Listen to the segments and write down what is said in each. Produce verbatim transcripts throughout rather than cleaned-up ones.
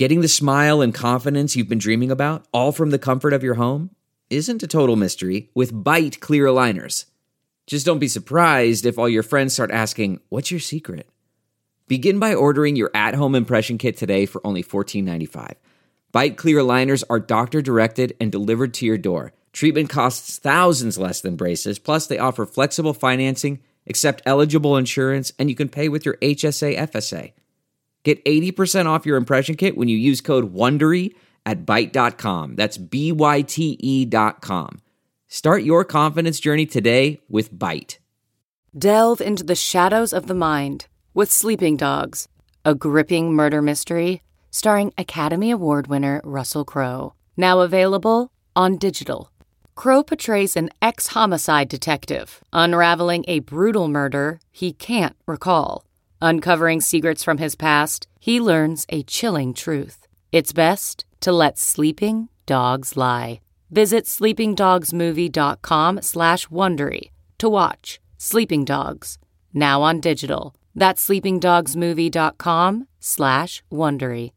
Getting the smile and confidence you've been dreaming about, all from the comfort of your home, isn't a total mystery with Byte clear aligners. Just don't be surprised if all your friends start asking, "What's your secret?" Begin by ordering your at-home impression kit today for only fourteen ninety-five. Byte clear aligners are doctor-directed and delivered to your door. Treatment costs thousands less than braces, plus they offer flexible financing, accept eligible insurance, and you can pay with your H S A F S A. Get eighty percent off your impression kit when you use code WONDERY at byte dot com. That's B Y T E dot com. Start your confidence journey today with Byte. Delve into the shadows of the mind with Sleeping Dogs, a gripping murder mystery starring Academy Award winner Russell Crowe. Now available on digital. Crowe portrays an ex-homicide detective unraveling a brutal murder he can't recall. Uncovering secrets from his past, he learns a chilling truth. It's best to let sleeping dogs lie. Visit sleepingdogsmovie.com slash Wondery to watch Sleeping Dogs, now on digital. That's sleepingdogsmovie.com slash Wondery.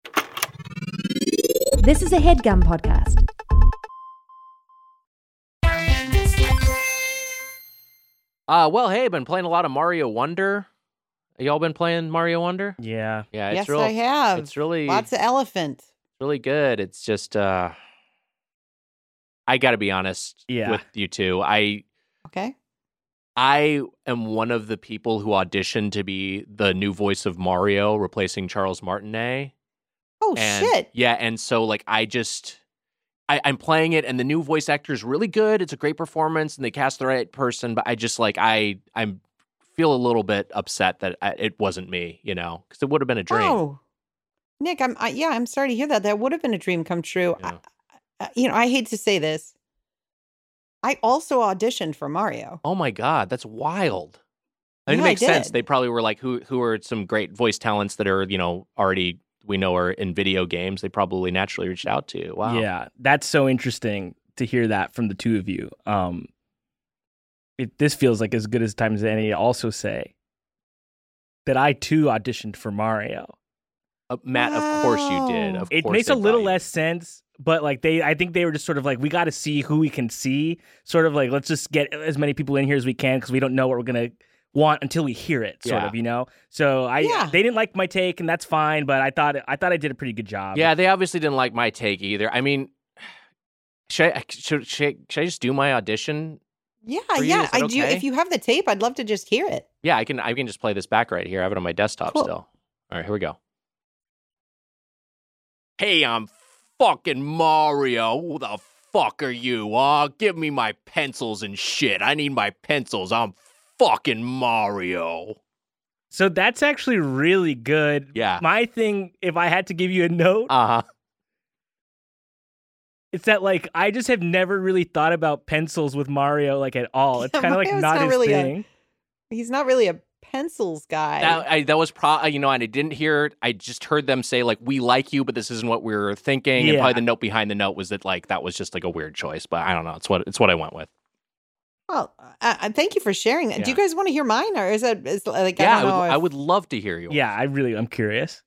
This is a HeadGum podcast. Uh, well, hey, been playing a lot of Mario Wonder. Y'all been playing Mario Wonder? Yeah. Yeah, it's yes, real, I have. It's really Lots of elephant. really good. It's just, uh, I got to be honest Yeah. with you two. I Okay. I am one of the people who auditioned to be the new voice of Mario, replacing Charles Martinet. Oh, And shit. yeah, and so like I just I, I'm playing it, and the new voice actor is really good. It's a great performance, and they cast the right person. But I just like I I'm feel a little bit upset that I, it wasn't me, you know, because it would have been a dream. Oh, Nick, I'm I, yeah, I'm sorry to hear that. That would have been a dream come true. Yeah. I, I, you know, I hate to say this. I also auditioned for Mario. Oh my god, that's wild. I mean, Yeah, it I makes sense. did. They probably were like, who who are some great voice talents that are, you know, already we know are in video games. They probably naturally reached out to. Wow. Yeah, that's so interesting to hear that from the two of you. Um, it, this feels like as good as time as any to also say that I too auditioned for Mario. Uh, Matt, of course you did. Of It course makes they a little brought you. less sense, but like they, I think they were just sort of like, we got to see who we can see. Sort of like, let's just get as many people in here as we can because we don't know what we're gonna want until we hear it. Sort Yeah. of, you know. So I, Yeah. they didn't like my take, and that's fine. But I thought, I thought I did a pretty good job. Yeah, they obviously didn't like my take either. I mean, should I, should, should, should I just do my audition? Yeah, For you, yeah. is that I do. okay? If you have the tape, I'd love to just hear it. Yeah, I can. I can just play this back right here. I have it on my desktop Cool. still. All right, here we go. Hey, I'm fucking Mario. Who the fuck are you? Uh, give me my pencils and shit. I need my pencils. I'm fucking Mario. So that's actually really good. Yeah. My thing, if I had to give you a note, Uh huh. it's that like I just have never really thought about pencils with Mario like at all. It's Yeah, kind of like Mario's not, not his really a- thing. He's not really a pencils guy. That I, that was pro. You know, and I didn't hear. I just heard them say like, "We like you, but this isn't what we were thinking." And Yeah. probably the note behind the note was that like that was just like a weird choice. But I don't know. It's what it's what I went with. well, uh, uh, thank you for sharing that. Do you Yeah. guys want to hear mine, or is it is like Yeah, I I don't would, know? I if- would love to hear yours. Yeah, I really, I'm curious.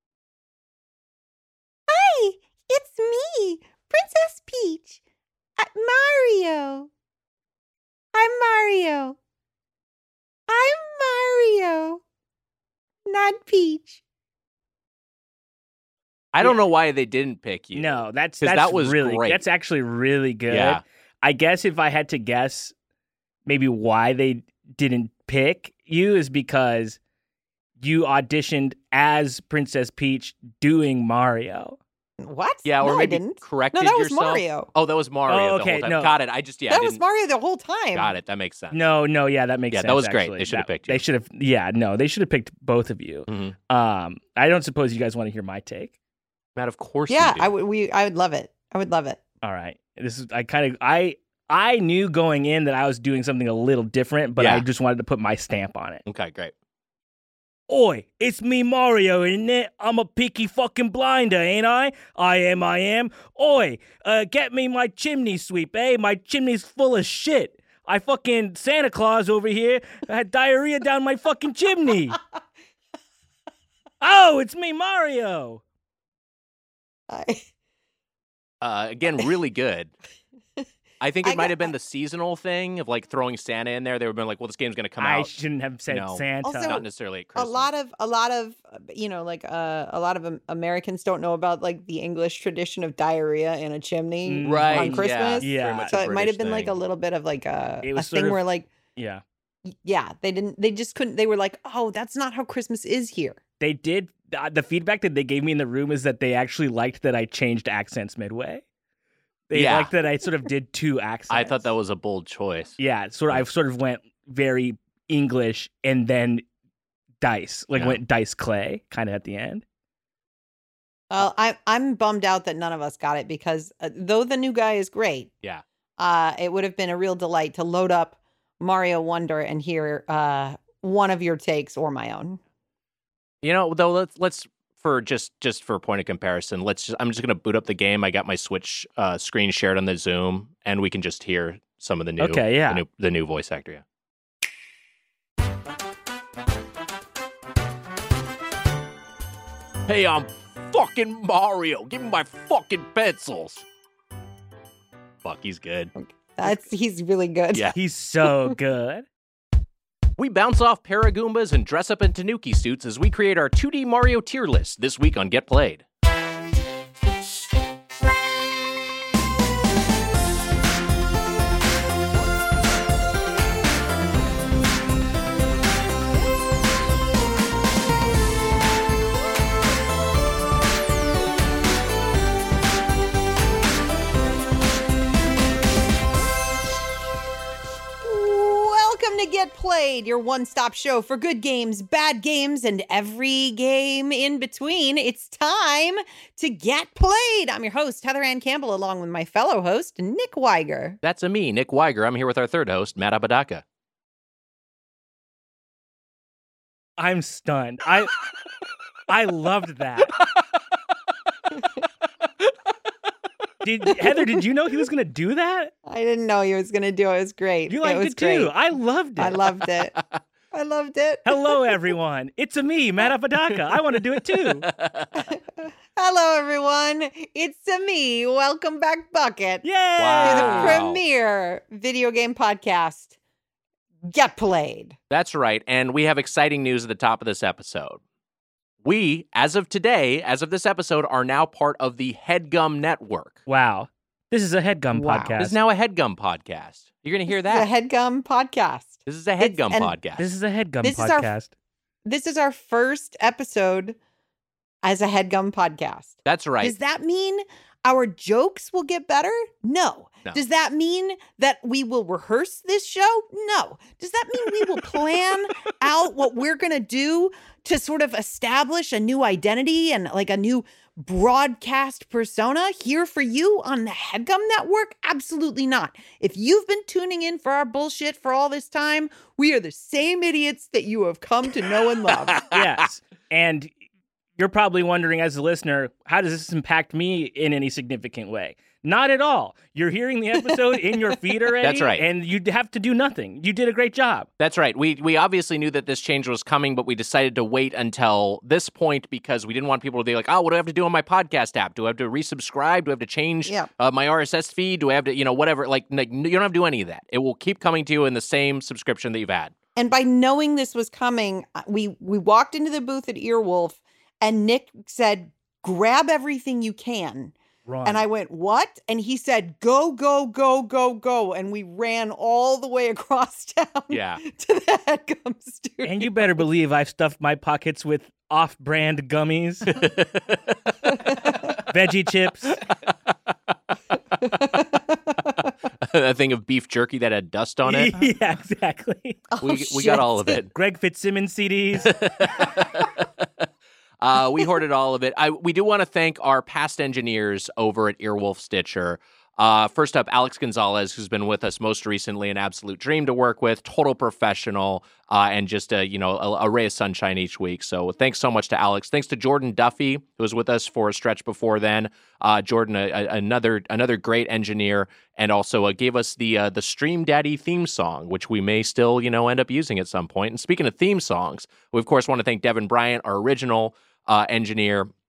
Hi, it's me, Princess Peach. Uh, Mario. I'm Mario. I'm Mario. Not Peach. I don't Yeah. know why they didn't pick you. No, that's 'Cause that's that was really great. that's actually really good. Yeah. I guess if I had to guess, maybe why they didn't pick you is because you auditioned as Princess Peach doing Mario. What? Yeah, or no, maybe I didn't. corrected No, that was yourself. Mario. Oh, that was Mario. Oh, the okay, whole time. no. Got it. I just yeah. I that was didn't- Mario the whole time. Got it. That makes sense. No, no, yeah, that makes Yeah, sense. that was great. actually. They should have That- picked you. They should have, yeah, no, they should have picked both of you. Mhm. Um, I don't suppose you guys want to hear my take. Matt, of course. Yeah, you do. I would. We. I would love it. I would love it. All right, this is I kind of I I knew going in that I was doing something a little different, but Yeah. I just wanted to put my stamp on it. Okay, great. Oi, it's me Mario, isn't it? I'm a peaky fucking blinder, ain't I? I am, I am. Oi, uh, get me my chimney sweep, eh? My chimney's full of shit. I fucking Santa Claus over here had diarrhea down my fucking chimney. Oh, it's me Mario. I, Uh, again, really good. I think it I might got- have been the seasonal thing of like throwing Santa in there. They would have been like, well, this game's going to come I out. shouldn't have said you know, Santa. Also- Not necessarily at a Christmas. lot of a lot of uh, you know like uh, a lot of Am- Americans don't know about like the English tradition of diarrhea in a chimney Mm, right, on Christmas. Yeah. very much So a it might have British been like a thing. little bit of like a, It a was sort thing of- where like yeah. y- yeah they didn't they just couldn't they were like, oh, that's not how Christmas is here. They did. Uh, the feedback that they gave me in the room is that they actually liked that I changed accents midway. They Yeah. liked that I sort of did two accents. I thought that was a bold choice. Yeah, sort of. I sort of went very English and then dice, like Yeah. went dice clay, kind of at the end. Well, I I'm bummed out that none of us got it because uh, though the new guy is great, Yeah. uh, it would have been a real delight to load up Mario Wonder and hear uh, one of your takes or my own. You know, though, let's let's for just just for a point of comparison, let's just I'm just gonna boot up the game. I got my Switch uh, screen shared on the Zoom, and we can just hear some of the new Okay, yeah. the new, the new voice actor. Yeah. Hey, I'm fucking Mario. Give me my fucking pencils. Fuck, he's good. That's he's really good. Yeah. He's so good. We bounce off Paragoombas and dress up in Tanuki suits as we create our two D Mario tier list this week on Get Played. Welcome to Get Played, your one-stop show for good games, bad games, and every game in between. It's time to get played. I'm your host, Heather Ann Campbell, along with my fellow host, Nick Weiger. That's a me, Nick Weiger. I'm here with our third host, Matt Apodaca. I'm stunned. I I loved that. Did Heather? Did you know he was going to do that? I didn't know he was going to do it. It was great. You it liked was it too. great. I loved it. I loved it. I loved it. Hello, everyone. It's a me, Matt Apodaca. I want to do it too. Hello, everyone. It's a me. Welcome back, Bucket. Yay! To the Wow. premier video game podcast, Get Played. That's right. And we have exciting news at the top of this episode. We, as of today, as of this episode, are now part of the HeadGum Network. Wow. This is a headgum Wow. podcast. This is now a HeadGum podcast. You're going to hear This is that. a HeadGum podcast. This is a It's- HeadGum and podcast. This is a headgum This is our- podcast. This is our first episode as a HeadGum podcast. That's right. Does that mean our jokes will get better? No. No. Does that mean that we will rehearse this show? No. Does that mean we will plan out what we're going to do to sort of establish a new identity and like a new broadcast persona here for you on the HeadGum Network? Absolutely not. If you've been tuning in for our bullshit for all this time, we are the same idiots that you have come to know and love. Yes. And you're probably wondering as a listener, how does this impact me in any significant way? Not at all. You're hearing the episode in your feed already. That's right. And you have to do nothing. You did a great job. That's right. We we obviously knew that this change was coming, but we decided to wait until this point because we didn't want people to be like, oh, what do I have to do on my podcast app? Do I have to resubscribe? Do I have to change Yeah. uh, my R S S feed? Do I have to, you know, whatever? Like, like, you don't have to do any of that. It will keep coming to you in the same subscription that you've had. And by knowing this was coming, uh, we we walked into the booth at Earwolf and Nick said, grab everything you can. Run. And I went, what? And he said, go, go, go, go, go. And we ran all the way across town Yeah. to the HeadGum studio. And you better believe I've stuffed my pockets with off-brand gummies, veggie chips. A thing of beef jerky that had dust on it. Yeah, exactly. Oh, We, we shit. got all of it. Greg Fitzsimmons C Ds. uh, we hoarded all of it. I, we do want to thank our past engineers over at Earwolf Stitcher. Uh, first up, Alex Gonzalez, who's been with us most recently, an absolute dream to work with, total professional, uh, and just a you know a, a ray of sunshine each week. So thanks so much to Alex. Thanks to Jordan Duffy, who was with us for a stretch before then. Uh, Jordan, a, a, another another great engineer, and also uh, gave us the uh, the Stream Daddy theme song, which we may still you know end up using at some point. And speaking of theme songs, we of course want to thank Devin Bryant, our original uh, engineer.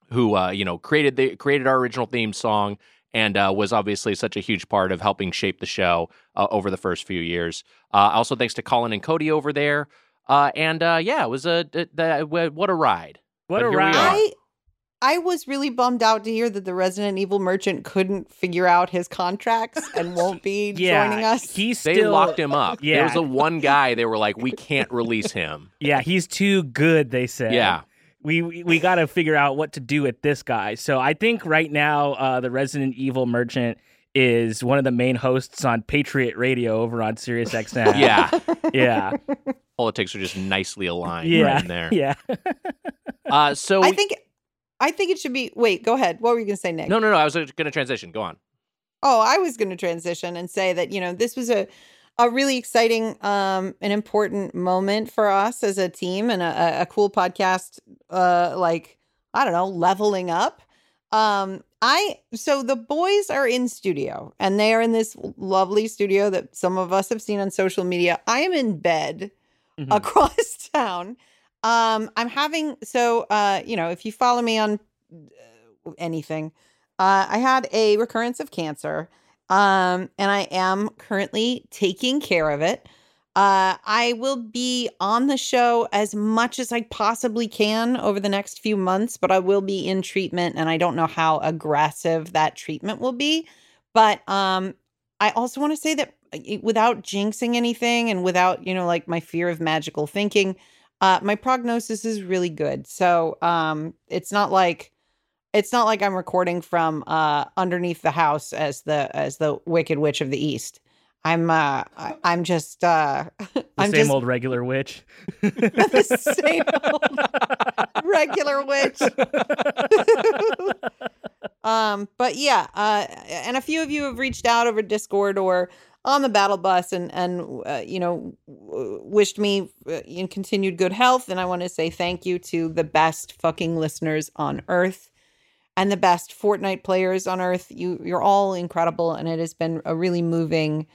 who uh, you know created the created our original theme song and uh, was obviously such a huge part of helping shape the show uh, over the first few years. Uh, also, thanks to Colin and Cody over there. Uh, and uh, yeah, it was a, a, a what a ride. What But a here we ride. are. I I was really bummed out to hear that the Resident Evil merchant couldn't figure out his contracts and won't be Yeah, joining us. he's They still locked him up. Yeah. There was the one guy they were like, we can't release him. Yeah, he's too good, they said. Yeah. We we, we got to figure out what to do with this guy. So I think right now uh, the Resident Evil merchant is one of the main hosts on Patriot Radio over on Sirius X M. Yeah. Yeah. Politics are just nicely aligned Yeah. right in there. Yeah. Uh, so I we- think I think it should be. Wait, go ahead. What were you going to say, Nick? no, no, no. I was going to transition. Go on. Oh, I was going to transition and say that, you know, this was a, a really exciting, um, an important moment for us as a team and a, a cool podcast, uh, like, I don't know, leveling up. Um, I, so the boys are in studio and they are in this lovely studio that some of us have seen on social media. I am in bed Mhm. across town. Um, I'm having, so, uh, you know, if you follow me on uh, anything, uh, I had a recurrence of cancer, um, and I am currently taking care of it. Uh, I will be on the show as much as I possibly can over the next few months, but I will be in treatment, and I don't know how aggressive that treatment will be. But um, I also want to say that uh, without jinxing anything and without, you know, like my fear of magical thinking, uh, my prognosis is really good. So um, it's not like it's not like I'm recording from uh, underneath the house as the as the Wicked Witch of the East. I'm uh, I, I'm just uh, The I'm same just old regular witch. the same old regular witch. um, but yeah, uh, and a few of you have reached out over Discord or on the battle bus and and uh, you know w- wished me uh, in continued good health. And I want to say thank you to the best fucking listeners on earth and the best Fortnite players on earth. You you're all incredible, and it has been a really moving.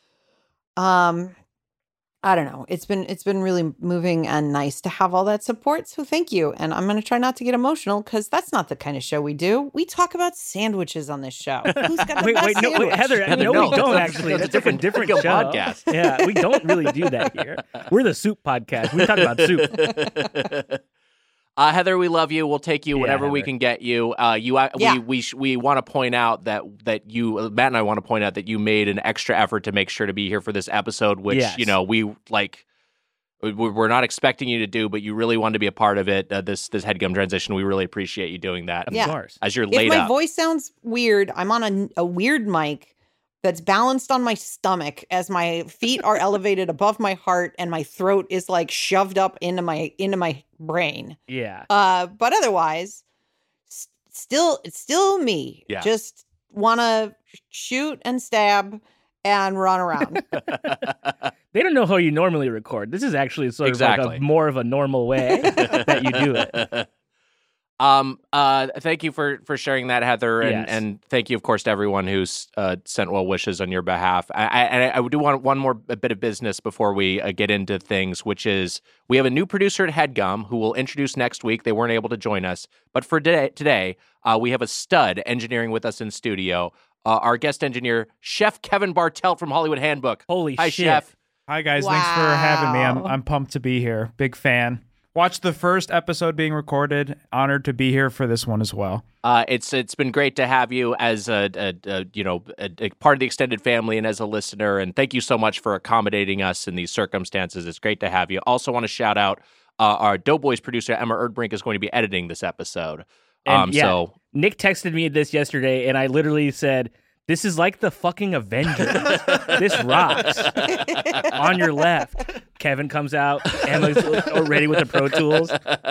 Um, I don't know. It's been it's been really moving and nice to have all that support. So thank you. And I'm gonna try not to get emotional because that's not the kind of show we do. We talk about sandwiches on this show. Who's got the Wait, best wait, no, sandwich? wait, Heather, Heather, no, no, we don't that's- actually. that's a That's, like a different- different different show. podcast. Yeah, we don't really do that here. We're the soup podcast. We talk about soup. Uh, Heather, we love you. We'll take you Yeah, whenever we Heather. can get you. Uh, you, uh, Yeah. we, we, sh- we want to point out that that you, uh, Matt and I want to point out that you made an extra effort to make sure to be here for this episode, which Yes. you know we like. we- We're not expecting you to do, but you really wanted to be a part of it. Uh, this this headgum transition, we really appreciate you doing that. Of Yeah. course. As you're If laid my up, voice sounds weird, I'm on a, a weird mic that's balanced on my stomach as my feet are elevated above my heart and my throat is like shoved up into my into my brain. Yeah. Uh, but otherwise, s- still, it's still me. Yeah. Just want to shoot and stab and run around. They don't know how you normally record. This is actually sort of like Exactly. a more of a normal way that you do it. Um. Uh. Thank you for for sharing that, Heather, and Yes. and thank you, of course, to everyone who's uh, sent well wishes on your behalf. I I, and I do want one more bit of business before we uh, get into things, which is we have a new producer at HeadGum who we'll introduce next week. They weren't able to join us, but for today, today uh, we have a stud engineering with us in studio. Uh, our guest engineer, Chef Kevin Bartelt from Hollywood Handbook. Holy Hi, shit. Chef. Hi guys, thanks for having me. I'm Wow. I'm pumped to be here. Big fan. Watched the first episode being recorded. Honored to be here for this one as well. Uh, it's it's been great to have you as a, a, a you know a, a part of the extended family and as a listener. And thank you so much for accommodating us in these circumstances. It's great to have you. Also, want to shout out uh, our Doughboys producer Emma Erdbrink is going to be editing this episode. And Um, yeah, so Nick texted me this yesterday, and I literally said, "This is like the fucking Avengers. This rocks." On your left, Kevin comes out, Emma's ready with the Pro Tools.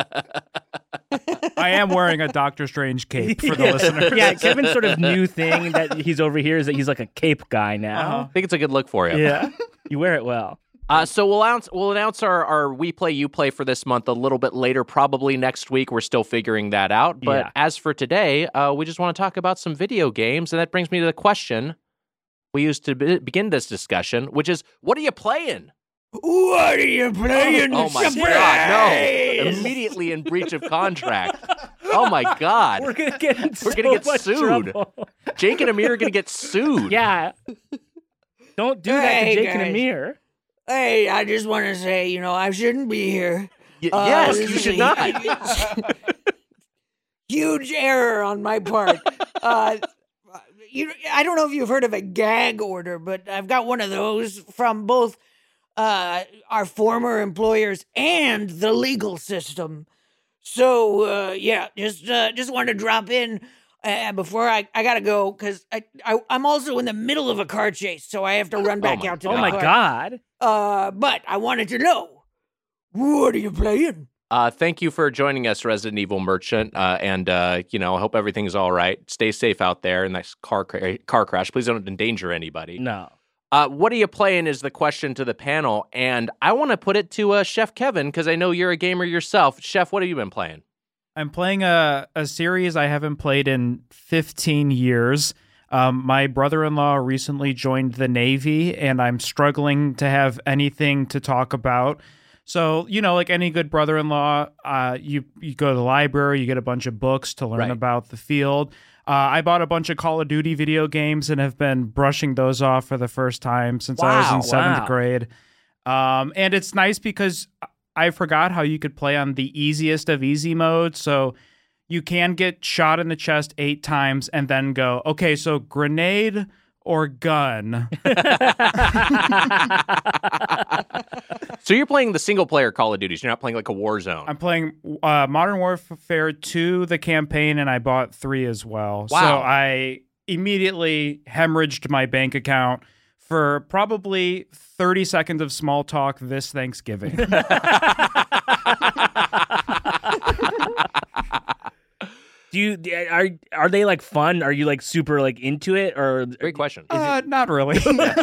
I am wearing a Doctor Strange cape for the yeah. listeners. Yeah, Kevin's sort of new thing that he's over here is that he's like a cape guy now. Uh-huh. I think it's a good look for you. Yeah, you wear it well. Uh, so we'll announce we'll announce our, our We Play You Play for this month a little bit later, probably next week. We're still figuring that out. But Yeah. as for today, uh, we just want to talk about some video games, and that brings me to the question we used to be- begin this discussion, which is, what are you playing? What are you playing? Oh my God, no! Immediately in breach of contract. Oh my God. We're gonna get in We're so gonna get much sued. trouble. Jake and Amir are going to get sued. Yeah. Don't do that Hey, to Jake and guys. Amir. Hey, I just want to say, you know, I shouldn't be here. Y- Uh, yes, this you is should a not. Huge error on my part. Uh, you, I don't know if you've heard of a gag order, but I've got one of those from both uh, our former employers and the legal system. So uh, yeah, just uh, just wanted to drop in uh, before I, I gotta go because I, I I'm also in the middle of a car chase, so I have to run back my out to Oh the my car. God. Uh, but I wanted to know, what are you playing? Uh, thank you for joining us, Resident Evil Merchant. Uh, and, uh, you know, I hope everything's all right. Stay safe out there in this car, cra- car crash. Please don't endanger anybody. No. Uh, what are you playing is the question to the panel. And I want to put it to uh, Chef Kevin because I know you're a gamer yourself. Chef, what have you been playing? I'm playing a, a series I haven't played in fifteen years. Um, my brother-in-law recently joined the Navy, and I'm struggling to have anything to talk about. So, you know, like any good brother-in-law, uh, you, you go to the library, you get a bunch of books to learn Right. about the field. Uh, I bought a bunch of Call of Duty video games and have been brushing those off for the first time since I was Wow, in seventh wow. grade. Um, and it's nice because I forgot how you could play on the easiest of easy mode. So you can get shot in the chest eight times and then go, okay, so grenade or gun. So you're playing the single player Call of Duties. You're not playing like a Warzone. I'm playing uh, Modern Warfare two, the campaign, and I bought three as well. So Wow. I immediately hemorrhaged my bank account for probably thirty seconds of small talk this Thanksgiving. Do you are are they like fun? Are you like super like into it or Great question. uh, not really.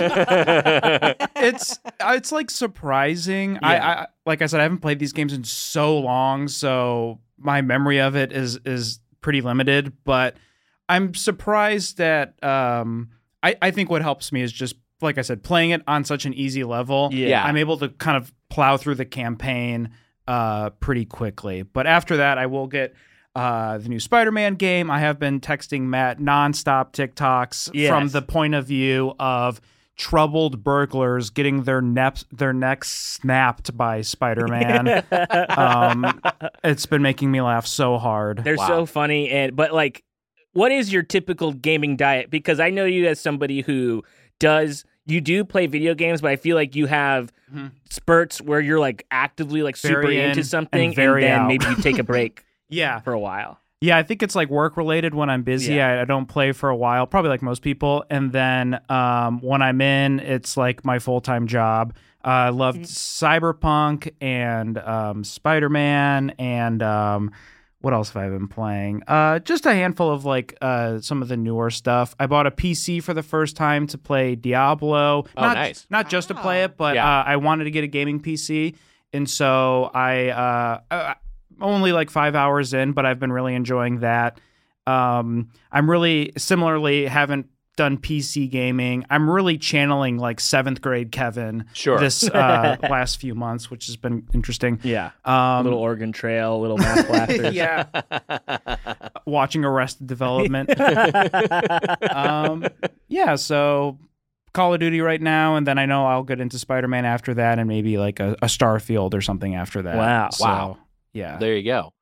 it's it's like surprising. I, I like I said, I haven't played these games in so long, so my memory of it is is pretty limited. But I'm surprised that um, I I think what helps me is just like I said, playing it on such an easy level. Yeah. I'm able to kind of plow through the campaign uh, pretty quickly. But after that, I will get. Uh, the new Spider-Man game. I have been texting Matt nonstop TikToks Yes. from the point of view of troubled burglars getting their neps their necks snapped by Spider-Man. um, it's been making me laugh so hard. They're Wow. so funny. And but like, what is your typical gaming diet? Because I know you as somebody who does you do play video games, but I feel like you have Mhm. spurts where you're like actively like super Very in into and something, very then out. maybe you take a break Yeah. for a while. Yeah, I think it's like work related when I'm busy. Yeah. I, I don't play for a while, probably like most people. And then um, when I'm in, it's like my full time job. Uh, I loved Cyberpunk and um, Spider Man and um, what else have I been playing? Uh, just a handful of like uh, some of the newer stuff. I bought a P C for the first time to play Diablo. Oh, not, nice. Not just to play it, but Yeah. uh, I wanted to get a gaming P C. And so I, uh, I only like five hours in, but I've been really enjoying that. Um, I'm really similarly haven't done P C gaming. I'm really channeling like seventh grade Kevin Sure. this uh, last few months, which has been interesting. Yeah. Um, A little Oregon Trail, a little math blasters. yeah. Watching Arrested Development. um, yeah, so Call of Duty right now, and then I know I'll get into Spider-Man after that, and maybe like a, a Starfield or something after that. Wow. So, Wow. Yeah. There you go.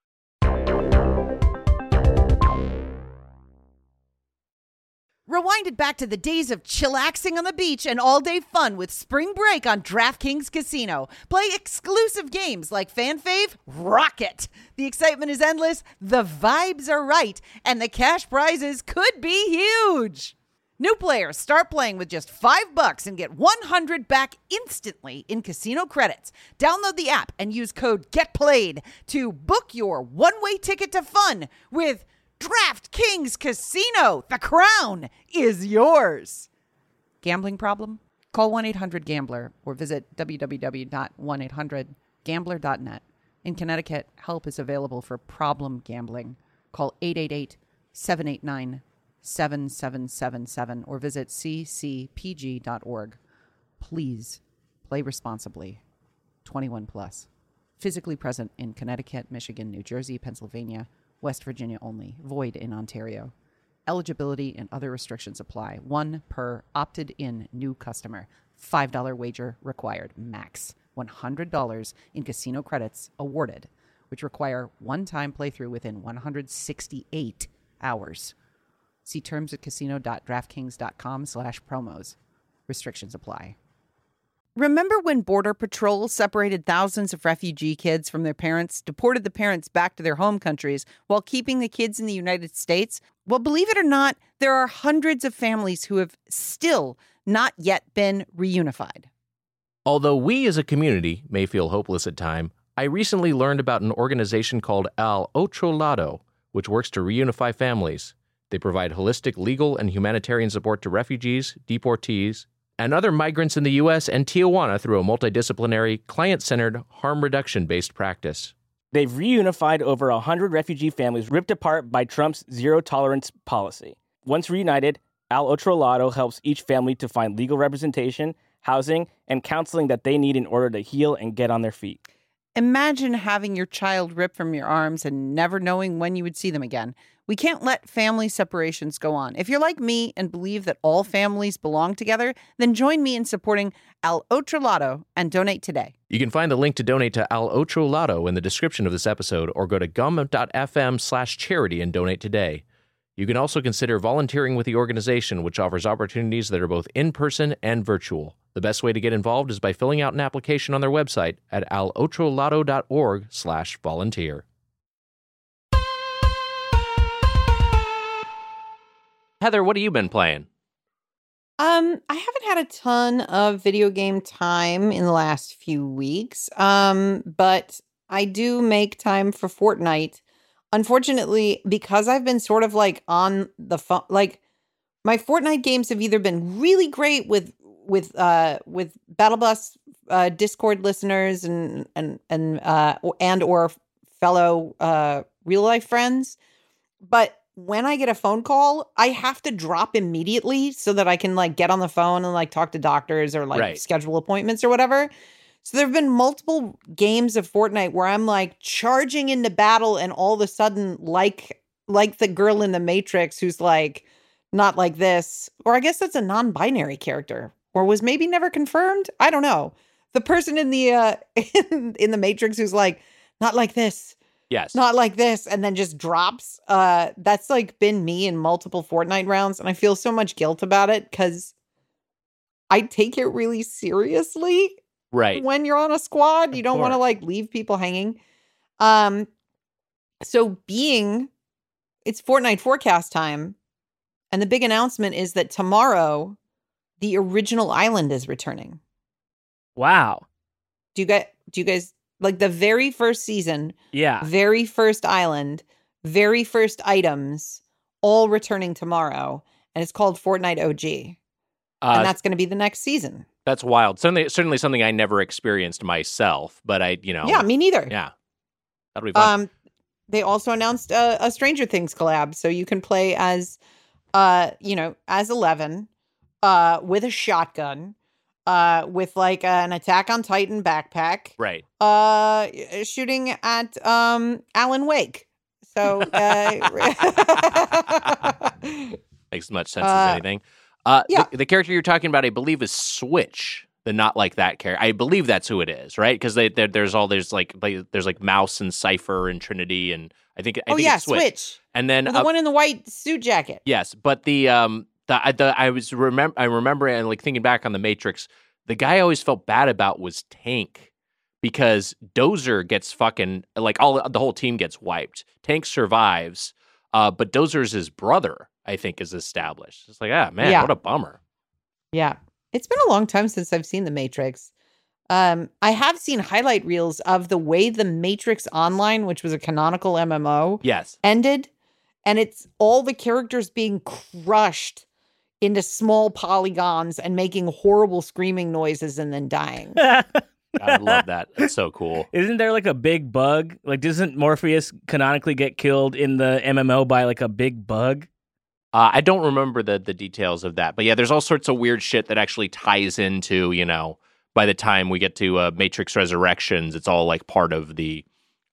Rewind it back to the days of chillaxing on the beach and all-day fun with Spring Break on DraftKings Casino. Play exclusive games like Fan Fave, Rocket. The excitement is endless, the vibes are right, and the cash prizes could be huge. New players start playing with just five bucks and get one hundred back instantly in casino credits. Download the app and use code GETPLAYED to book your one-way ticket to fun with DraftKings Casino. The crown is yours. Gambling problem? Call one eight hundred gambler or visit w w w dot one eight hundred gambler dot net. In Connecticut, help is available for problem gambling. Call eight eight eight, seven eight nine, seven seven seven seven or visit c c p g dot org. Please play responsibly. twenty-one plus. Physically present in Connecticut, Michigan, New Jersey, Pennsylvania, West Virginia only. Void in Ontario. Eligibility and other restrictions apply. One per opted-in new customer. five dollars wager required. Max. one hundred dollars in casino credits awarded, which require one-time playthrough within one hundred sixty-eight hours. See terms at casino.draftkings.com slash promos. Restrictions apply. Remember when Border Patrol separated thousands of refugee kids from their parents, deported the parents back to their home countries while keeping the kids in the United States? Well, believe it or not, there are hundreds of families who have still not yet been reunified. Although we as a community may feel hopeless at times, I recently learned about an organization called Al Otro Lado, which works to reunify families. They provide holistic legal and humanitarian support to refugees, deportees, and other migrants in the U S and Tijuana through a multidisciplinary, client-centered, harm reduction-based practice. They've reunified over one hundred refugee families ripped apart by Trump's zero-tolerance policy. Once reunited, Al Otro Lado helps each family to find legal representation, housing, and counseling that they need in order to heal and get on their feet. Imagine having your child ripped from your arms and never knowing when you would see them again. We can't let family separations go on. If you're like me and believe that all families belong together, then join me in supporting Al Otro Lado and donate today. You can find the link to donate to Al Otro Lado in the description of this episode, or go to gum.fm slash charity and donate today. You can also consider volunteering with the organization, which offers opportunities that are both in-person and virtual. The best way to get involved is by filling out an application on their website at alotrolado.org slash volunteer. Heather, what have you been playing? Um, I haven't had a ton of video game time in the last few weeks, um, but I do make time for Fortnite. Unfortunately, because I've been sort of like on the phone, like my Fortnite games have either been really great with with uh with Battle Bus uh, Discord listeners and and and uh and or fellow uh real life friends, but when I get a phone call, I have to drop immediately so that I can like get on the phone and like talk to doctors or like right. schedule appointments or whatever. So there have been multiple games of Fortnite where I'm like charging into battle and all of a sudden like like the girl in the Matrix who's like not like this, or I guess that's a non-binary character, or was maybe never confirmed. I don't know. The person in the uh in, in the Matrix who's like not like this. Yes. Not like this, and then just drops. Uh, that's like been me in multiple Fortnite rounds, and I feel so much guilt about it because I take it really seriously. Right. When you're on a squad, you Of don't want to course. like leave people hanging. Um, so being it's Fortnite forecast time, and the big announcement is that tomorrow the original island is returning. Wow. Do you guys? Do you guys? Like the very first season, Yeah. very first island, very first items, all returning tomorrow. And it's called Fortnite O G. Uh, and that's going to be the next season. That's wild. Certainly, certainly something I never experienced myself, but I, you know. Yeah, me neither. Yeah. That'll be fun. Um, they also announced a, a Stranger Things collab. So you can play as, uh, you know, as Eleven uh, with a shotgun. Uh, with like an Attack on Titan backpack, right. uh, shooting at um Alan Wake. So uh, makes as much sense Uh, as anything. Uh, yeah. the, the character you're talking about, I believe, is Switch. The not like that character. I believe that's who it is, right? Because they, there's all there's like, like there's like Mouse and Cypher and Trinity, and I think I oh think yeah, it's Switch. Switch. And then Well, the uh, one in the white suit jacket. yes, but the um the, I- the I was remember I remember and like thinking back on the Matrix, the guy I always felt bad about was Tank, because Dozer gets fucking like all the whole team gets wiped. Tank survives, uh, but Dozer's his brother, I think, is established. It's like, ah man, Yeah. what a bummer. Yeah. It's been a long time since I've seen The Matrix. Um, I have seen highlight reels of the way The Matrix Online, which was a canonical M M O, Yes. ended. And it's all the characters being crushed into small polygons and making horrible screaming noises and then dying. I love that. That's so cool. Isn't there like a big bug? Like, doesn't Morpheus canonically get killed in the M M O by like a big bug? Uh, I don't remember the the details of that, but yeah, there's all sorts of weird shit that actually ties into, you know, by the time we get to uh, Matrix Resurrections, it's all like part of the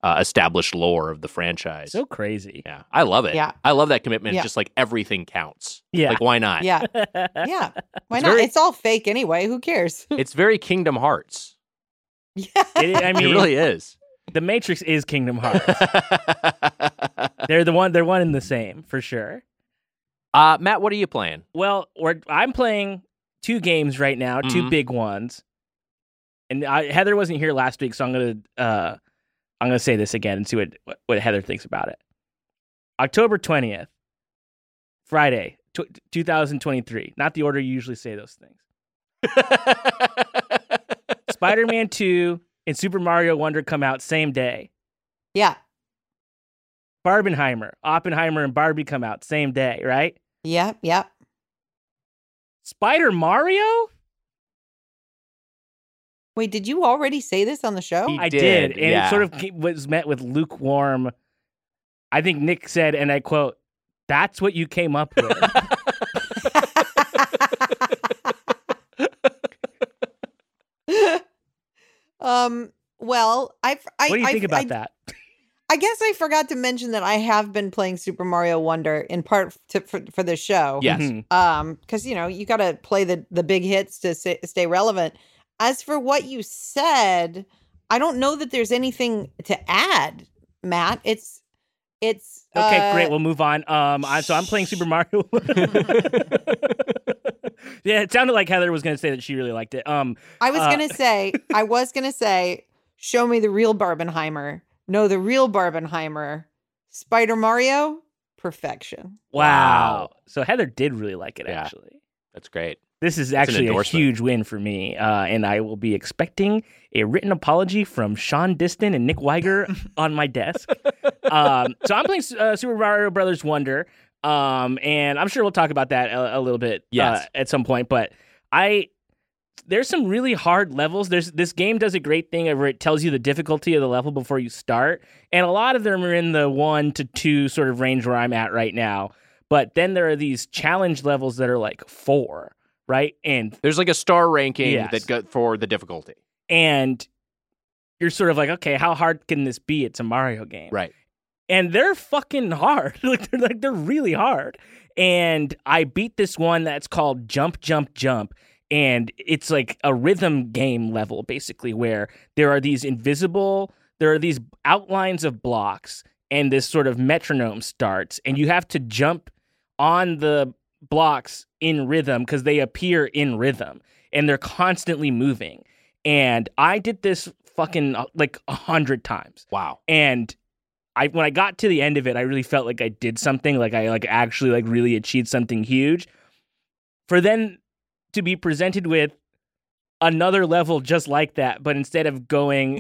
uh, established lore of the franchise. So crazy. Yeah, I love it. Yeah. I love that commitment. Yeah. Just like everything counts. Yeah. Like, why not? Yeah. Yeah. Why It's not? very- It's all fake anyway. Who cares? It's very Kingdom Hearts. Yeah. It, I mean, It really is. The Matrix is Kingdom Hearts. They're the one. They're one and the same for sure. uh, Matt, what are you playing? Well, we're, I'm playing two games right now, two Mhm. big ones. And I, Heather wasn't here last week, so I'm gonna uh, I'm gonna say this again and see what, what, what Heather thinks about it. October twentieth, Friday, tw- twenty twenty-three. Not the order you usually say those things. Spider-Man two and Super Mario Wonder come out same day. Yeah. Barbenheimer, Oppenheimer, and Barbie come out same day, right? Yeah. Yeah. Spider Mario? Wait, did you already say this on the show? He I did, did, and yeah. it sort of came- was met with lukewarm. I think Nick said, and I quote, "That's what you came up with." um. Well, I. I What do you I, think about I, that? I guess I forgot to mention that I have been playing Super Mario Wonder in part to, for for this show. Yes. Mhm. Um, because you know you got to play the the big hits to stay, stay relevant. As for what you said, I don't know that there's anything to add, Matt. It's it's Okay, uh, great. We'll move on. Um, I, so I'm playing Super Mario. Yeah, it sounded like Heather was going to say that she really liked it. Um, I was uh, gonna say, I was gonna say, show me the real Barbenheimer. No, the real Barbenheimer. Spider Mario, perfection. wow. So Heather did really like it. Yeah. Actually, That's great. this is an actually a endorsement. huge win for me, uh, and I will be expecting a written apology from Sean Diston and Nick Weiger on my desk. Um, so I'm playing uh, Super Mario Brothers Wonder, um, and I'm sure we'll talk about that a, a little bit Yes. uh, at some point. But I, there's some really hard levels. There's this game does a great thing where it tells you the difficulty of the level before you start, and a lot of them are in the one to two sort of range where I'm at right now. But then there are these challenge levels that are like four, right? And There's like a star ranking Yes. that go for the difficulty. and you're sort of like, okay, how hard can this be? It's a Mario game. Right. And they're fucking hard. like they're like they're really hard. And I beat this one that's called Jump Jump Jump, and it's like a rhythm game level basically where there are these invisible there are these outlines of blocks and this sort of metronome starts and you have to jump on the blocks in rhythm because they appear in rhythm and they're constantly moving. And I did this fucking uh, like a hundred times. Wow. And I when I got to the end of it, I really felt like I did something, like I like actually like really achieved something huge. For then to be presented with another level just like that, but instead of going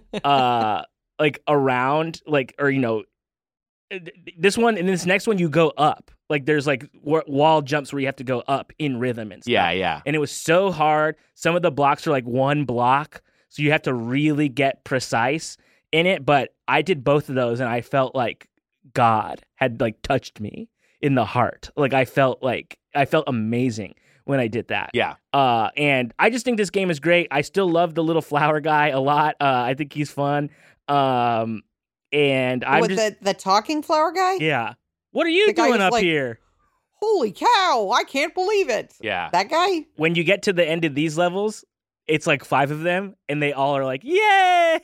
uh like around like or you know this one and this next one you go up. Like there's like w- wall jumps where you have to go up in rhythm and stuff. Yeah, yeah. And it was so hard. Some of the blocks are like one block, so you have to really get precise in it. But I did both of those, and I felt like God had like touched me in the heart. Like I felt like I felt amazing when I did that. Yeah. Uh, and I just think this game is great. I still love the little flower guy a lot. Uh, I think he's fun. Um, and I'm With just the, the talking flower guy? yeah. What are you The guy doing who's up like- here? Holy cow, I can't believe it. Yeah. That guy? When you get to the end of these levels, it's like five of them, and they all are like, "Yay!"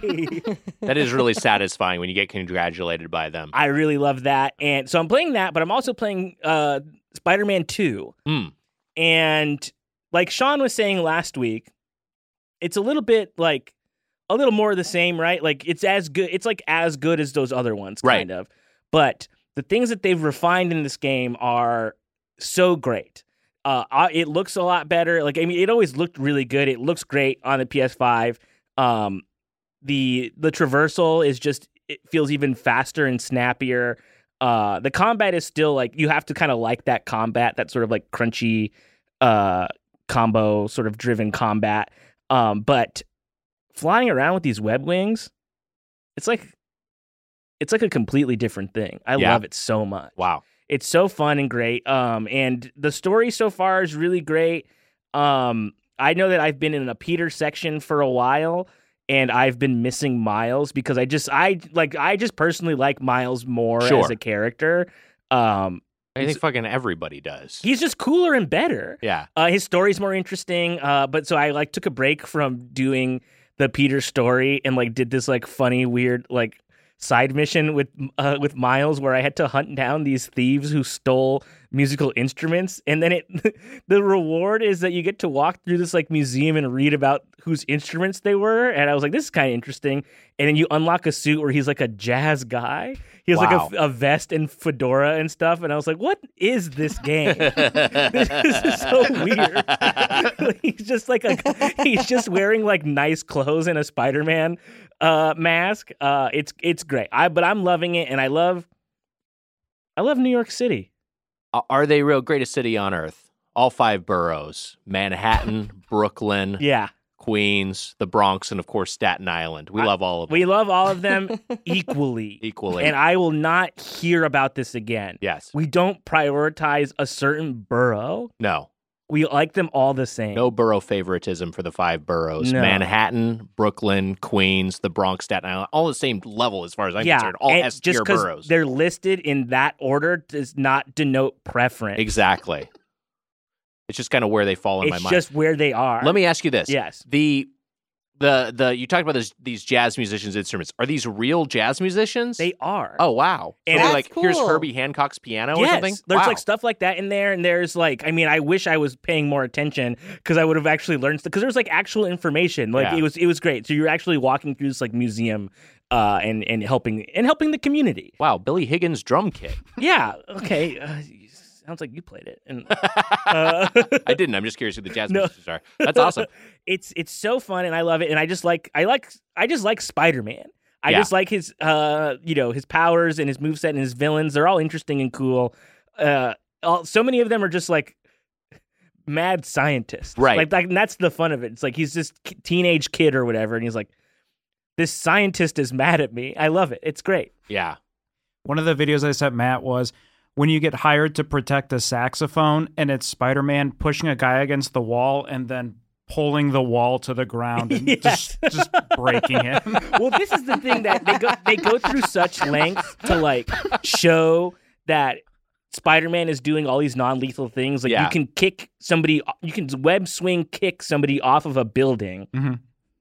That is really satisfying when you get congratulated by them. I really love that, and so I'm playing that, but I'm also playing uh, Spider-Man two, Mm. and like Sean was saying last week, it's a little bit like a little more of the same, right? Like it's as good, it's like as good as those other ones, Right. kind of. But the things that they've refined in this game are so great. Uh, I- it looks a lot better. Like I mean, it always looked really good. It looks great on the P S five. Um, the the traversal is just it feels even faster and snappier. Uh, the combat is still like you have to kind of like that combat, that sort of like crunchy uh combo sort of driven combat. Um, but flying around with these web wings, it's like it's like a completely different thing. I Yeah. love it so much. Wow. It's so fun and great. Um, and the story so far is really great. Um, I know that I've been in a Peter section for a while, and I've been missing Miles because I just I like I just personally like Miles more Sure. as a character. Um, I think fucking everybody does. he's just cooler and better. Yeah. Uh, his story's more interesting. Uh, but so I like took a break from doing the Peter story and like did this like funny, weird like side mission with uh, with Miles where I had to hunt down these thieves who stole musical instruments, and then it the reward is that you get to walk through this like museum and read about whose instruments they were, and I was like, this is kind of interesting. And then you unlock a suit where he's like a jazz guy. He has Wow. like a, a vest and fedora and stuff, and I was like, what is this game? This is so weird. He's just like a he's just wearing like nice clothes and a Spider-Man uh mask. Uh it's it's great. I but I'm loving it, and I love I love New York City. Are they real greatest city on earth? All five boroughs: Manhattan, Brooklyn, Yeah. Queens, the Bronx, and of course Staten Island. We love all of them We love all of them equally. equally. And I will not hear about this again. yes. We don't prioritize a certain borough. No. We like them all the same. No borough favoritism for the five boroughs. No. Manhattan, Brooklyn, Queens, the Bronx, Staten Island, all the same level as far as I'm yeah, concerned. All and S just tier because boroughs. they're listed in that order does not denote preference. Exactly. It's just kind of where they fall in It's my mind. just where they are. Let me ask you this. Yes. The the the you talked about this, these jazz musicians' instruments. Are these real jazz musicians? They are. Oh wow. And And That's like here's cool. Herbie Hancock's piano or yes, something? there's Wow. like stuff like that in there, and there's like, I mean, I wish I was paying more attention because I would have actually learned because there was like actual information. Like Yeah. it was, it was great. So you're actually walking through this like museum, uh, and and helping and helping the community. Wow, Billy Higgins drum kit. Yeah. Okay. Uh, sounds like you played it. And uh, I didn't. I'm just curious who the jazz No. musicians are. That's awesome. it's it's so fun, and I love it. And I just like I like I just like Spider-Man. I Yeah. just like his uh you know his powers and his moveset and his villains. They're all interesting and cool. Uh, all, so many of them are just like mad scientists, Right. Like, like and that's the fun of it. It's like he's this k- teenage kid or whatever, and he's like, this scientist is mad at me. I love it. It's great. Yeah. One of the videos I sent Matt was when you get hired to protect a saxophone and it's Spider-Man pushing a guy against the wall and then pulling the wall to the ground and Yes. just, just breaking him. Well, this is the thing that they go they go through such lengths to like show that Spider-Man is doing all these non-lethal things. Like Yeah. you can kick somebody, you can web swing kick somebody off of a building, Mhm.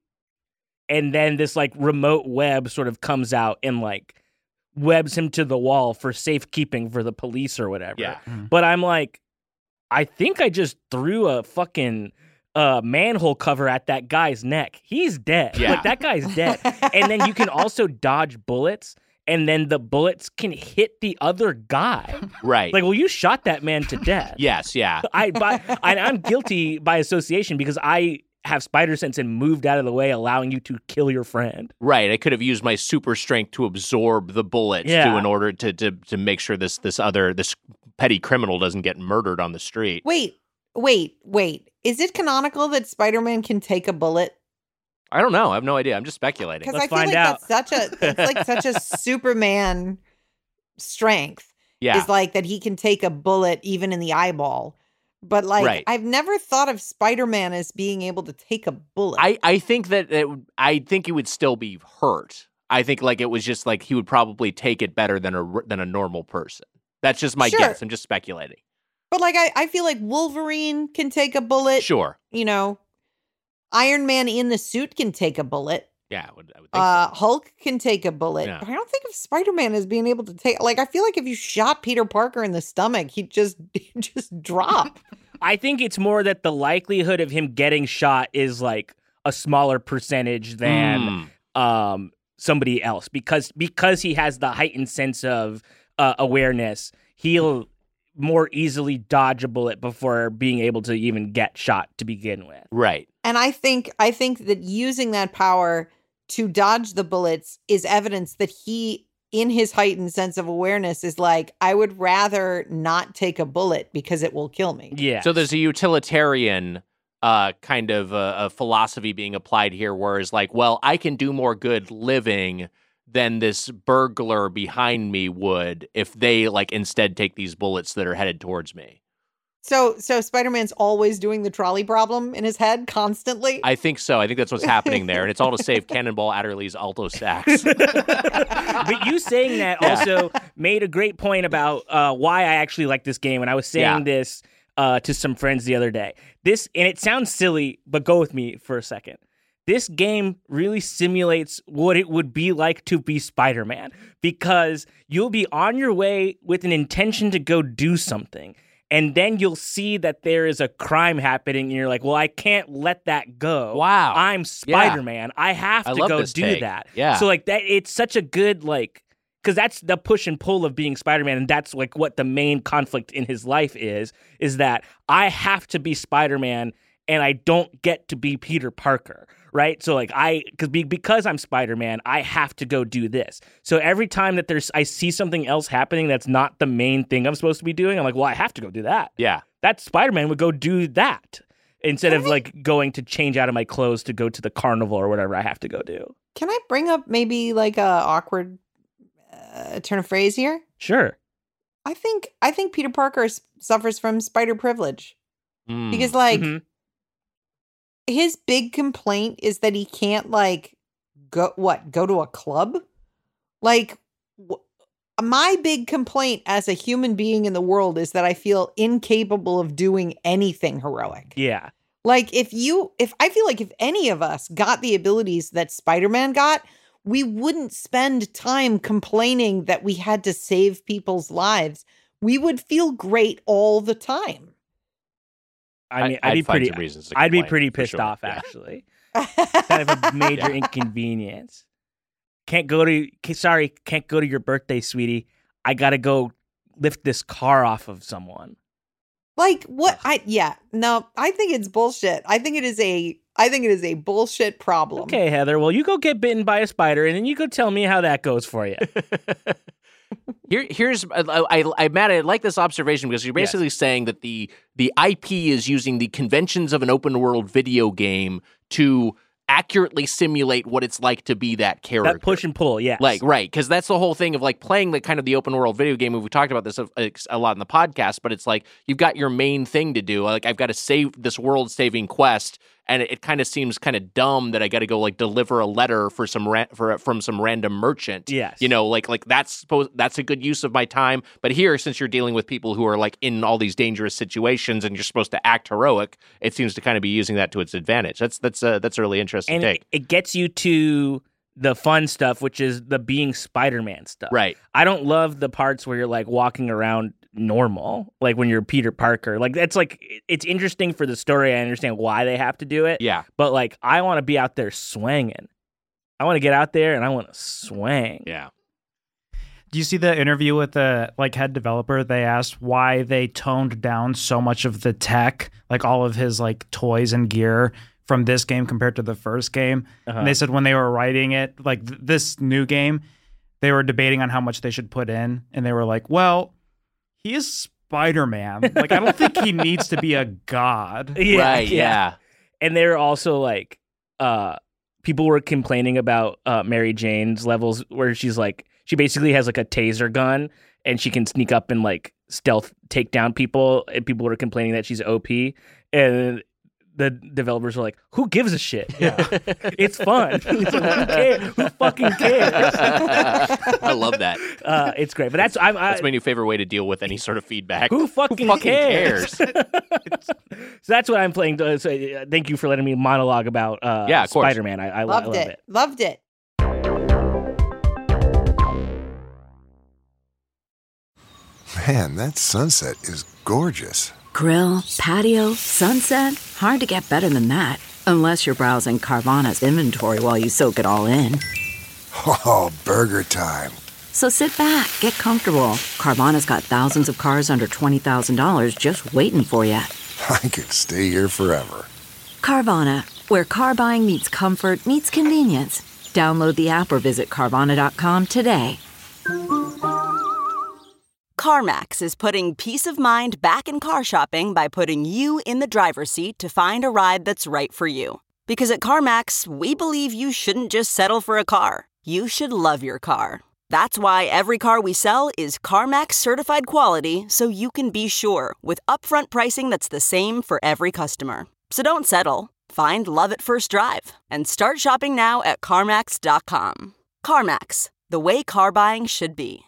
and then this like remote web sort of comes out and like webs him to the wall for safekeeping for the police or whatever. Yeah. But I'm like, I think I just threw a fucking uh, manhole cover at that guy's neck. He's dead. Yeah. Like that guy's dead. And then you can also dodge bullets, and then the bullets can hit the other guy. Right. Like, well, you shot that man to death. yes, yeah. I, by, I I'm guilty by association because I have spider sense and moved out of the way, allowing you to kill your friend. Right. I could have used my super strength to absorb the bullets Yeah. to in order to, to to make sure this this other this petty criminal doesn't get murdered on the street. Wait, wait, wait. Is it canonical that Spider-Man can take a bullet? I don't know. I have no idea. I'm just speculating. Because Let's I feel find like out. that's such a that's like such a Superman strength. Yeah. Is like that he can take a bullet even in the eyeball. But like Right. I've never thought of Spider-Man as being able to take a bullet. I, I think that it, would- I think he would still be hurt. I think like it was just like he would probably take it better than a than a normal person. That's just my Sure. guess. I'm just speculating. But like I, I feel like Wolverine can take a bullet. Sure. You know, Iron Man in the suit can take a bullet. Yeah, I would, I would think Uh, so. Hulk can take a bullet. Yeah. But I don't think of Spider-Man as being able to take. Like I feel like if you shot Peter Parker in the stomach, he'd just he'd just drop. I think it's more that the likelihood of him getting shot is like a smaller percentage than Mm. um, somebody else because because he has the heightened sense of uh, awareness. He'll more easily dodge a bullet before being able to even get shot to begin with. Right. And I think I think that using that power to dodge the bullets is evidence that he, in his heightened sense of awareness, is like, I would rather not take a bullet because it will kill me. Yeah. So there's a utilitarian uh, kind of uh, a philosophy being applied here, whereas like, well, I can do more good living than this burglar behind me would if they like instead take these bullets that are headed towards me. So, so Spider-Man's always doing the trolley problem in his head constantly. I think so. I think that's what's happening there, and it's all to save Cannonball Adderley's alto sax. But you saying that Yeah. also made a great point about uh, why I actually like this game. And I was saying Yeah. this uh, to some friends the other day. This, and it sounds silly, but go with me for a second. This game really simulates what it would be like to be Spider-Man, because you'll be on your way with an intention to go do something. And then you'll see that there is a crime happening, and you're like, well, I can't let that go. Wow. I'm Spider-Man. I have I to love go this do take. that. Yeah. So, like, that, it's such a good, like, because that's the push and pull of being Spider-Man, and that's, like, what the main conflict in his life is, is that I have to be Spider-Man, and I don't get to be Peter Parker. Right. So like I because be, because I'm Spider-Man, I have to go do this. So every time that there's I see something else happening that's not the main thing I'm supposed to be doing, I'm like, well, I have to go do that. Yeah. That Spider-Man would go do that instead of like going to change out of my clothes to go to the carnival or whatever I have to go do. Can I bring up maybe like a awkward uh, turn of phrase here? Sure. I think I think Peter Parker s- suffers from spider privilege Mm. because like Mhm. his big complaint is that he can't like go what go to a club. Like wh- my big complaint as a human being in the world is that I feel incapable of doing anything heroic. Yeah. Like if you if I feel like if any of us got the abilities that Spider-Man got, we wouldn't spend time complaining that we had to save people's lives. We would feel great all the time. I mean, I- I'd, be I'd find pretty. some reasons to I'd be complain, pretty for pissed sure. off, Yeah. actually. Kind of a major inconvenience. Can't go to. ca- Sorry, can't go to your birthday, sweetie. I gotta go lift this car off of someone. Like what I yeah, no, I think it's bullshit. I think it is a I think it is a bullshit problem. Okay, Heather. Well, you go get bitten by a spider, and then you go tell me how that goes for you. Here, here's I, I, I, Matt, I like this observation because you're Yes. basically saying that the the I P is using the conventions of an open world video game to accurately simulate what it's like to be that character. That push and pull, yes. Like, right, because that's the whole thing of like playing the kind of the open world video game. We talked about this a, a lot in the podcast, but it's like you've got your main thing to do. Like, I've got to save this world saving quest, and it, it kind of seems kind of dumb that I got to go like deliver a letter for some ra- for from some random merchant. Yes. you know, like like that's supposed that's a good use of my time. But here, since you're dealing with people who are like in all these dangerous situations, and you're supposed to act heroic, it seems to kind of be using that to its advantage. That's that's uh, that's a really interesting And take. it, it gets you to the fun stuff, which is the being Spider-Man stuff. Right. I don't love the parts where you're like walking around normal, like when you're Peter Parker. Like that's like it's interesting for the story. I understand why they have to do it. Yeah. But like I want to be out there swinging. I want to get out there and I want to swing. Yeah. Do you see the interview with the like head developer? They asked why they toned down so much of the tech, like all of his like toys and gear from this game compared to the first game. Uh-huh. And they said when they were writing it, like th- this new game, they were debating on how much they should put in. And they were like, well, he is Spider-Man. Like, I don't think he needs to be a god. Yeah, right. Yeah. And they're also like, uh, people were complaining about uh, Mary Jane's levels where she's like, she basically has like a taser gun and she can sneak up and like stealth take down people. And people were complaining that she's O P. And the developers were like, who gives a shit? Yeah. It's fun. It's like, who cares? Who fucking cares? I love that. Uh, it's great. But that's, I'm, I, That's my new favorite way to deal with any sort of feedback. who fucking, fucking cares? cares? So that's what I'm playing. Uh, So uh, thank you for letting me monologue about uh, Yeah, of course. Spider-Man. I, I, lo- I Loved love it. it. Loved it. Man, that sunset is gorgeous. Grill, patio, sunset. Hard to get better than that. Unless you're browsing Carvana's inventory while you soak it all in. Oh, burger time. So sit back, get comfortable. Carvana's got thousands of cars under twenty thousand dollars just waiting for you. I could stay here forever. Carvana, where car buying meets comfort, meets convenience. Download the app or visit Carvana dot com today. CarMax is putting peace of mind back in car shopping by putting you in the driver's seat to find a ride that's right for you. Because at CarMax, we believe you shouldn't just settle for a car. You should love your car. That's why every car we sell is CarMax certified quality, so you can be sure with upfront pricing that's the same for every customer. So don't settle. Find love at first drive and start shopping now at CarMax dot com. CarMax, the way car buying should be.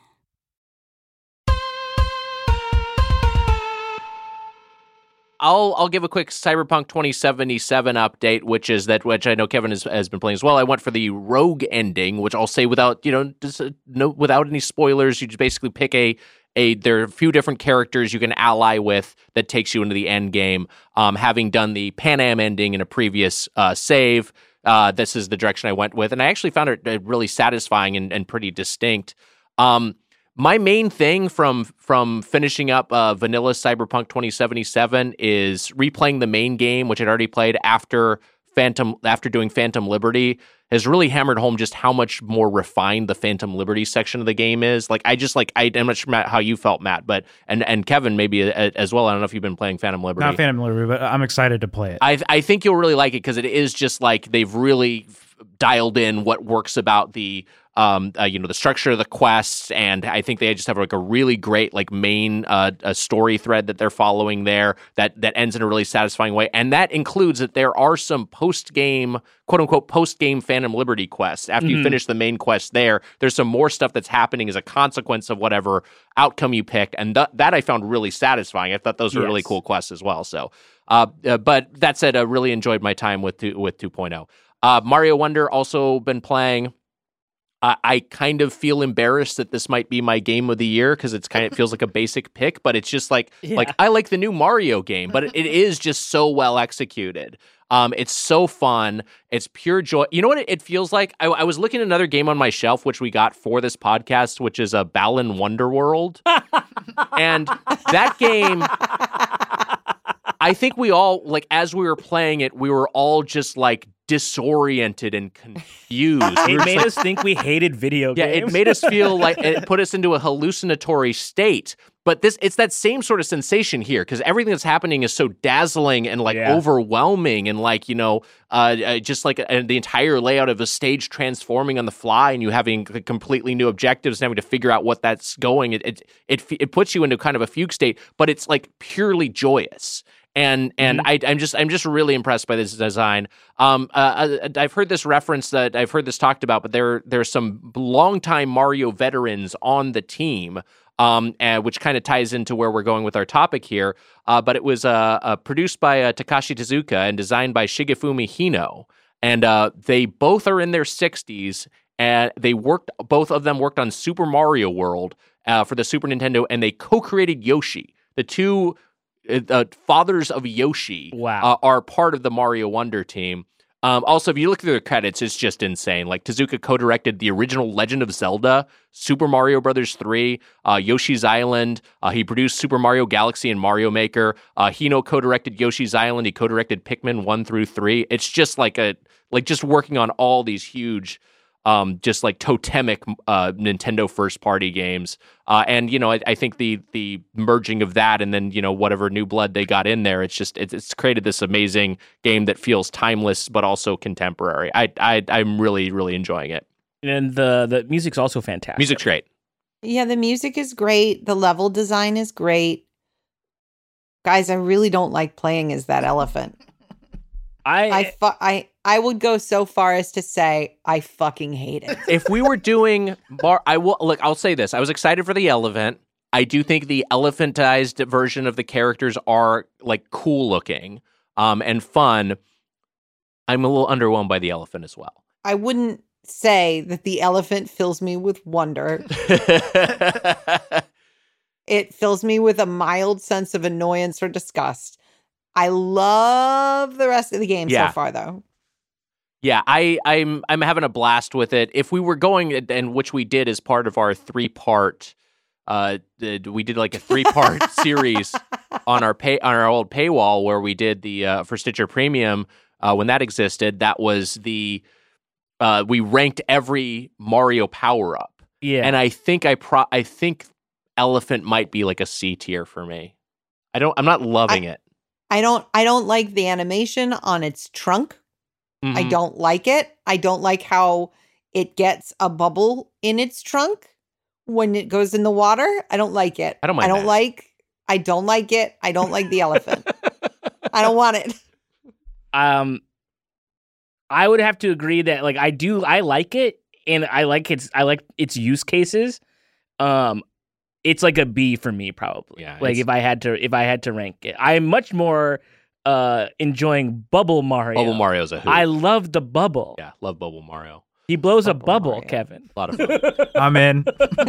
I'll I'll give a quick Cyberpunk twenty seventy-seven update, which is that which I know Kevin has, has been playing as well. I went for the rogue ending, which I'll say without you know just, uh, no without any spoilers. You just basically pick a a there are a few different characters you can ally with that takes you into the end game. Um, having done the Pan Am ending in a previous uh, save, uh, this is the direction I went with, and I actually found it uh, really satisfying and, and pretty distinct. Um, My main thing from from finishing up uh, vanilla Cyberpunk twenty seventy-seven is replaying the main game, which I'd already played after Phantom after doing Phantom Liberty, has really hammered home just how much more refined the Phantom Liberty section of the game is. Like I just like I, I'm not sure Matt, how you felt, Matt, but and and Kevin maybe a, as well. I don't know if you've been playing Phantom Liberty. Not Phantom Liberty, but I'm excited to play it. I I think you'll really like it because it is just like they've really dialed in what works about the. Um, uh, you know, the structure of the quests, and I think they just have like a really great like main uh, a story thread that they're following there that that ends in a really satisfying way, and that includes that there are some post game, quote unquote, post game Phantom Liberty quests. After mm-hmm. you finish the main quest, there, there's some more stuff that's happening as a consequence of whatever outcome you picked, and th- that I found really satisfying. I thought those were yes. really cool quests as well. So, uh, uh, but that said, I really enjoyed my time with two, with two point oh. Uh, Mario Wonder also been playing. Uh, I kind of feel embarrassed that this might be my game of the year because it's kind of it feels like a basic pick, but it's just like yeah. like I like the new Mario game, but it, it is just so well executed. Um, it's so fun. It's pure joy. You know what it, it feels like? I, I was looking at another game on my shelf, which we got for this podcast, which is a Balan Wonderworld, and that game. I think we all, like, as we were playing it, we were all just, like, disoriented and confused. It we made like, us think we hated video yeah, games. Yeah, it made us feel like, it put us into a hallucinatory state. But this, it's that same sort of sensation here, because everything that's happening is so dazzling and, like, yeah. overwhelming and, like, you know, uh, uh, just, like, uh, the entire layout of a stage transforming on the fly and you having completely new objectives and having to figure out what that's going. It, it, it, it puts you into kind of a fugue state, but it's, like, purely joyous. And and mm-hmm. I, I'm just I'm just really impressed by this design. Um, uh, I've heard this reference that I've heard this talked about, but there there's some longtime Mario veterans on the team, um, and, which kind of ties into where we're going with our topic here. Uh, but it was uh, uh, produced by uh, Takashi Tezuka and designed by Shigefumi Hino, and uh, they both are in their sixties, and they worked both of them worked on Super Mario World uh, for the Super Nintendo, and they co-created Yoshi. The two Uh, fathers of Yoshi wow. uh, are part of the Mario Wonder team. Um, also, if you look through the credits, it's just insane. Like, Tezuka co-directed the original Legend of Zelda, Super Mario Brothers three, uh, Yoshi's Island. Uh, he produced Super Mario Galaxy and Mario Maker. Uh, Hino co-directed Yoshi's Island. He co-directed Pikmin one through three. It's just like a like just working on all these huge Um, just like totemic uh, Nintendo first-party games, uh, and you know, I, I think the the merging of that, and then you know whatever new blood they got in there, it's just it's, it's created this amazing game that feels timeless but also contemporary. I, I I'm really really enjoying it, and the the music's also fantastic. Music's great. Yeah, the music is great. The level design is great. Guys, I really don't like playing as that elephant. I I, fu- I I would go so far as to say I fucking hate it. If we were doing bar, I will look. I'll say this: I was excited for the elephant. I do think the elephantized version of the characters are like cool looking, um, and fun. I'm a little underwhelmed by the elephant as well. I wouldn't say that the elephant fills me with wonder. It fills me with a mild sense of annoyance or disgust. I love the rest of the game yeah. so far, though. Yeah, I, I'm I'm having a blast with it. If we were going, and which we did as part of our three part, uh, we did like a three part series on our pay on our old paywall where we did the uh, for Stitcher Premium uh, when that existed. That was the uh, we ranked every Mario power up. Yeah, and I think I pro I think Elephant might be like a C tier for me. I don't. I'm not loving I- it. I don't I don't like the animation on its trunk. Mm-hmm. I don't like it. I don't like how it gets a bubble in its trunk when it goes in the water. I don't like it. I don't mind I don't that. like I don't like it. I don't like the elephant. I don't want it. Um, I would have to agree that like I do I like it and I like its I like its use cases. Um, it's like a B for me probably. Yeah, like it's- if I had to if I had to rank it, I'm much more uh enjoying Bubble Mario. Bubble Mario's a hoot. I love the bubble. Yeah, love Bubble Mario. He blows a Bubble bubble, Mario. Kevin. A lot of fun. I'm in.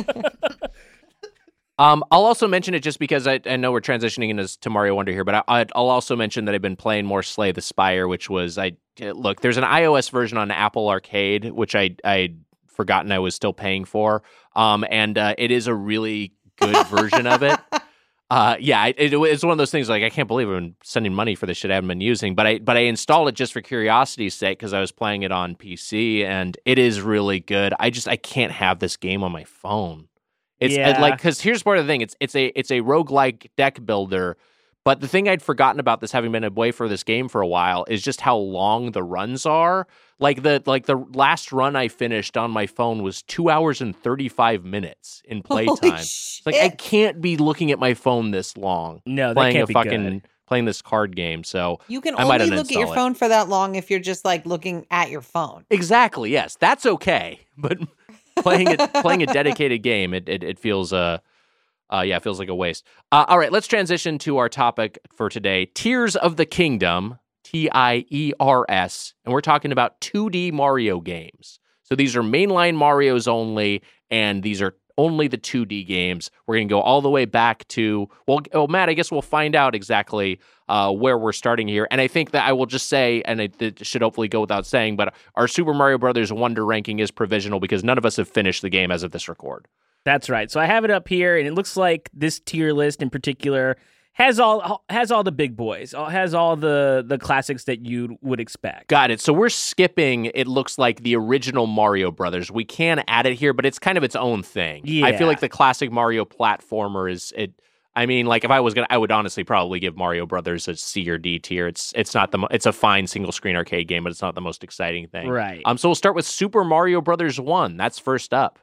Um, I'll also mention it just because I, I know we're transitioning into to Mario Wonder here, but I, I'd- I'll also mention that I've been playing more Slay the Spire, which was I look. There's an iOS version on Apple Arcade, which I I'd forgotten I was still paying for. Um, and uh, it is a really good version of it. Uh, yeah, it, it, it's one of those things like I can't believe I've been sending money for this shit I haven't been using, but I but I installed it just for curiosity's sake because I was playing it on P C, and it is really good. I just I can't have this game on my phone. It's uh, Yeah. like because here's part of the thing. It's it's a it's a roguelike deck builder, but the thing I'd forgotten about this, having been away for this game for a while, is just how long the runs are. Like the like the last run I finished on my phone was two hours and thirty five minutes in playtime. Holy It's like I shit. can't be looking at my phone this long No, that playing can't a be fucking good. playing this card game. So You can I might only look at your uninstall it. phone for that long if you're just like looking at your phone. exactly, yes, that's okay. But playing it playing a dedicated game, it it, it feels uh uh yeah, it feels like a waste. Uh, all right, let's transition to our topic for today: Tears of the Kingdom, T I E R S, and we're talking about two D Mario games. So these are mainline Marios only, and these are only the two D games. We're going to go all the way back to, well, well, Matt, I guess we'll find out exactly uh, where we're starting here. And I think that I will just say, and it, it should hopefully go without saying, but our Super Mario Brothers Wonder ranking is provisional because none of us have finished the game as of this record. That's right. So I have it up here, and it looks like this tier list in particular has all has all the big boys, has all the the classics that you would expect. Got it. So we're skipping, it looks like, the original Mario Brothers. We can add it here, but it's kind of its own thing. I Yeah. feel like the classic Mario platformer is it. I mean, like if I was gonna, I would honestly probably give Mario Brothers a C or D tier. It's it's not the mo- it's a fine single screen arcade game, but it's not the most exciting thing. Right. Um. So we'll start with Super Mario Brothers One. That's first up.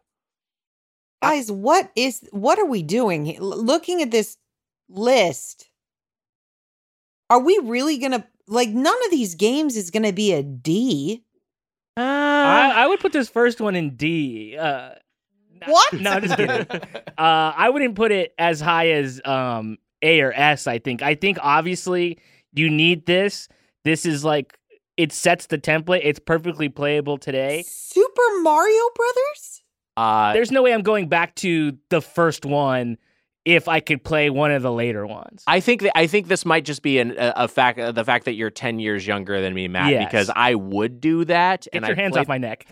Guys, what is what are we doing? he- L- Looking at this list, are we really gonna like none of these games is gonna be a D? I, I would put this first one in D. Uh, What? No, I'm just kidding. uh, I wouldn't put it as high as um, A or S, I think. I think obviously you need this. This is like, it sets the template. It's perfectly playable today. Super Mario Brothers? Uh, There's no way I'm going back to the first one if I could play one of the later ones. I think that I think this might just be an, a, a fact, uh, the fact that you're ten years younger than me, Matt, Yes. because I would do that. Get and your I hands played- off my neck.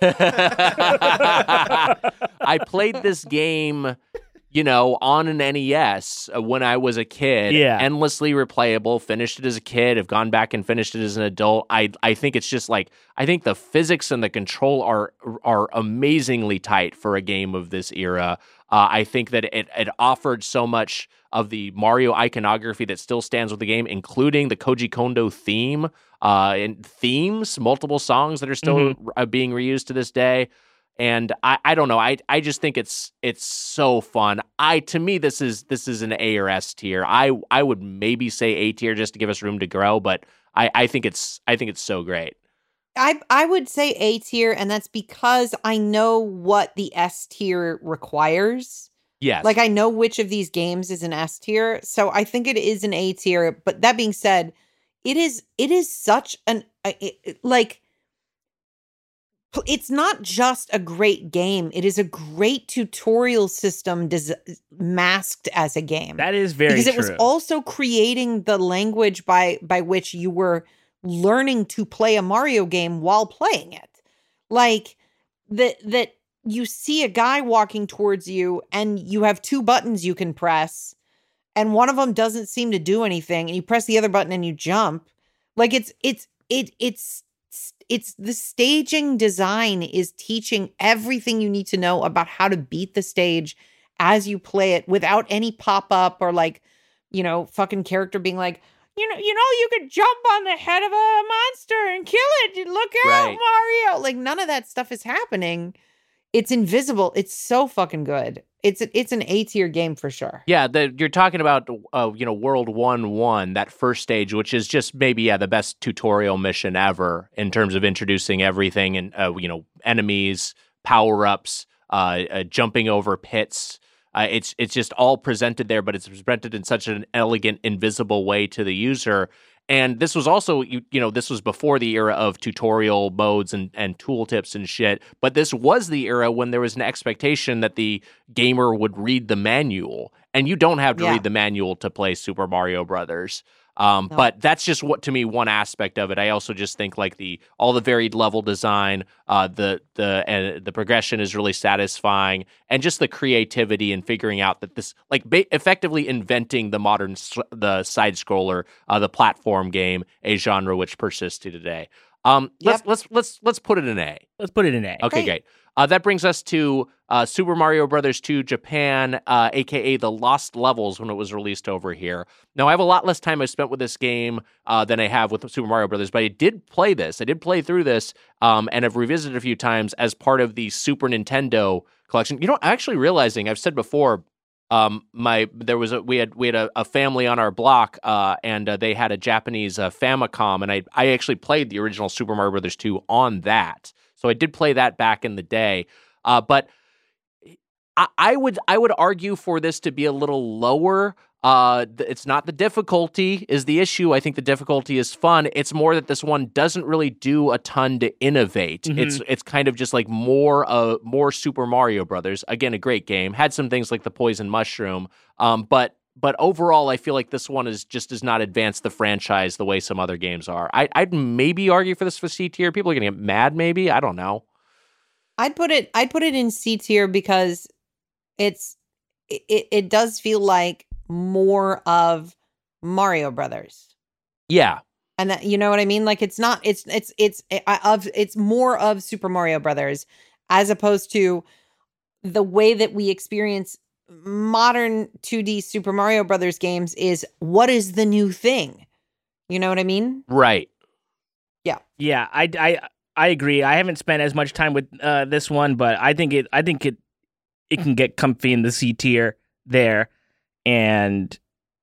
I played this game, you know, on an N E S uh, when I was a kid. Yeah. Endlessly replayable. Finished it as a kid. Have gone back and finished it as an adult. I I think it's just like I think the physics and the control are are amazingly tight for a game of this era. Uh, I think that it it offered so much of the Mario iconography that still stands with the game, including the Koji Kondo theme uh, and themes, multiple songs that are still Mhm. uh, being reused to this day. And I, I don't know. I, I just think it's it's so fun. I to me this is this is an A or S tier. I I would maybe say A tier just to give us room to grow, but I, I think it's I think it's so great. I I would say A tier, and that's because I know what the S tier requires. Yes. Like I know which of these games is an S tier, so I think it is an A tier. But that being said, it is it is such an uh, it, it- like p- it's not just a great game; it is a great tutorial system des- masked as a game. That is very because it true. was also creating the language by by which you were learning to play a Mario game while playing it. Like that that you see a guy walking towards you and you have two buttons you can press and one of them doesn't seem to do anything and you press the other button and you jump. Like it's it's it it's it's the staging design is teaching everything you need to know about how to beat the stage as you play it without any pop-up or like, you know, fucking character being like, you know, you know, you could jump on the head of a monster and kill it. Look out, Right. Mario! Like none of that stuff is happening. It's invisible. It's so fucking good. It's it's an A tier game for sure. Yeah, the, you're talking about, uh, you know, World one one, that first stage, which is just maybe, yeah, the best tutorial mission ever in terms of introducing everything and, uh, you know, enemies, power-ups, uh, uh, jumping over pits. Uh, it's it's just all presented there, but it's presented in such an elegant, invisible way to the user. And this was also, you, you know, this was before the era of tutorial modes and, and tooltips and shit. But this was the era when there was an expectation that the gamer would read the manual. And you don't have to Yeah. read the manual to play Super Mario Brothers. Um, No. But that's just what, to me, one aspect of it. I also just think like the all the varied level design, uh, the the uh, the progression is really satisfying, and just the creativity and figuring out that this, like, ba- effectively inventing the modern s- the side scroller, uh, the platform game, a genre which persists to today. Um, let's Yep. let's let's let's put it in A. Let's put it in A. Okay, Great. great. Uh, that brings us to uh, Super Mario Brothers two Japan, uh, aka the Lost Levels, when it was released over here. Now, I have a lot less time I spent with this game uh, than I have with Super Mario Brothers, but I did play this. I did play through this, um, and I've revisited a few times as part of the Super Nintendo collection. You know, actually realizing, I've said before, um, my there was a we had we had a, a family on our block, uh, and uh, they had a Japanese uh, Famicom, and I I actually played the original Super Mario Brothers two on that. So I did play that back in the day, uh, but I, I would I would argue for this to be a little lower. Uh, th- it's not the difficulty is the issue. I think the difficulty is fun. It's more that this one doesn't really do a ton to innovate. Mhm. It's it's kind of just like more uh more Super Mario Brothers. Again, a great game. Had some things like the poison mushroom, um, but. But overall, I feel like this one is just does not advance the franchise the way some other games are. I, I'd maybe argue for this for C tier. People are going to get mad, maybe. I don't know. I'd put it I'd put it in C tier because it's it, it does feel like more of Mario Brothers. Yeah. And that, you know what I mean? Like it's not it's it's it's uh, of it's more of Super Mario Brothers as opposed to the way that we experience modern two D Super Mario Brothers games is what is the new thing? You know what I mean? Right. Yeah, I, I, I agree. I haven't spent as much time with uh, this one, but I think it I think it it can get comfy in the C tier there, and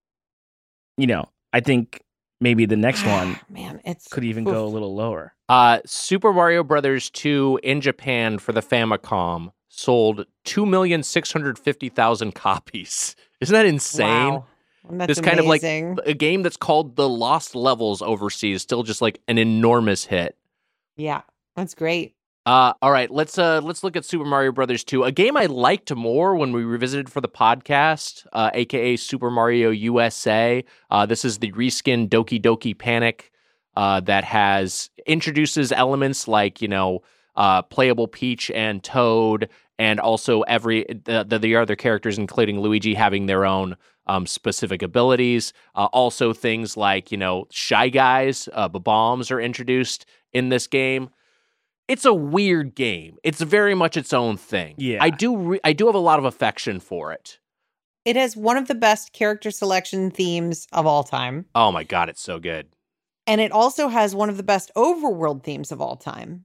you know I think maybe the next one Man, it's could even go a little lower. Uh, Super Mario Brothers two in Japan for the Famicom sold two million six hundred fifty thousand copies. Isn't that insane? Wow. That's This kind of like amazing. a game that's called The Lost Levels overseas, still just like an enormous hit. Yeah, that's great. Uh, all right, let's uh let's look at Super Mario Brothers two, a game I liked more when we revisited for the podcast, uh, aka Super Mario U S A. Uh, this is the reskin Doki Doki Panic uh, that has introduces elements like you know uh, playable Peach and Toad, and also every the, the, the other characters, including Luigi, having their own um, specific abilities. Uh, also, things like you know Shy Guys, uh, bombs are introduced in this game. It's a weird game. It's very much its own thing. Yeah. I do. Re- I do have a lot of affection for it. It has one of the best character selection themes of all time. Oh my god, it's so good. And it also has one of the best overworld themes of all time.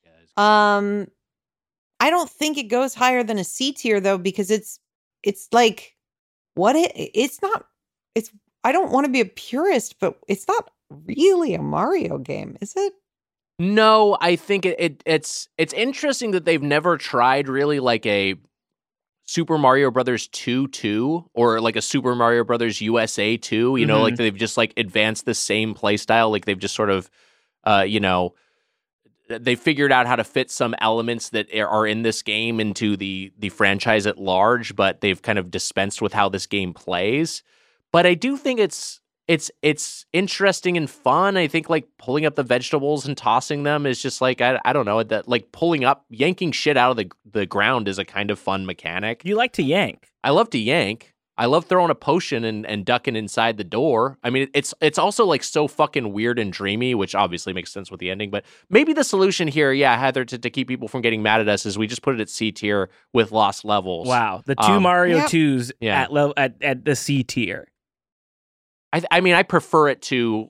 Um, I don't think it goes higher than a C tier though, because it's it's like what it it's not it's I don't want to be a purist, but it's not really a Mario game, is it? No, I think it, it it's it's interesting that they've never tried really like a Super Mario Brothers two two or like a Super Mario Brothers U S A two. You know, Mhm. like they've just like advanced the same play style. Like they've just sort of, uh, you know, they figured out how to fit some elements that are in this game into the the franchise at large, but they've kind of dispensed with how this game plays. But I do think it's it's it's interesting and fun. I think like pulling up the vegetables and tossing them is just like I, I don't know that like pulling up yanking shit out of the the ground is a kind of fun mechanic. You like to yank. I love to yank. I love throwing a potion and, and ducking inside the door. I mean, it's it's also like so fucking weird and dreamy, which obviously makes sense with the ending. But maybe the solution here, yeah, Heather, to, to keep people from getting mad at us is we just put it at C tier with Lost Levels. Wow, the two Um, Mario Yep. twos Yeah. at level at, at the C tier. I, I mean, I prefer it to.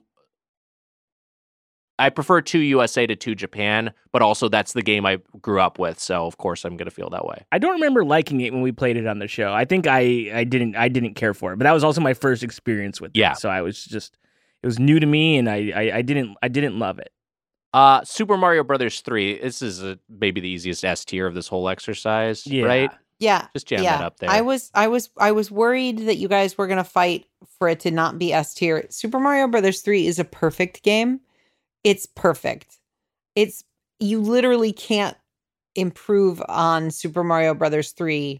I prefer two U S A to two Japan, but also that's the game I grew up with, so of course I'm gonna feel that way. I don't remember liking it when we played it on the show. I think I, I didn't I didn't care for it, but that was also my first experience with yeah. it. So I was just it was new to me, and I, I, I didn't I didn't love it. Uh, Super Mario Brothers three. This is a, maybe the easiest S tier of this whole exercise, yeah. right? Yeah, just jam yeah. that up there. I was, I was, I was worried that you guys were gonna fight for it to not be S tier. Super Mario Brothers three is a perfect game. It's perfect. It's you literally can't improve on Super Mario Brothers three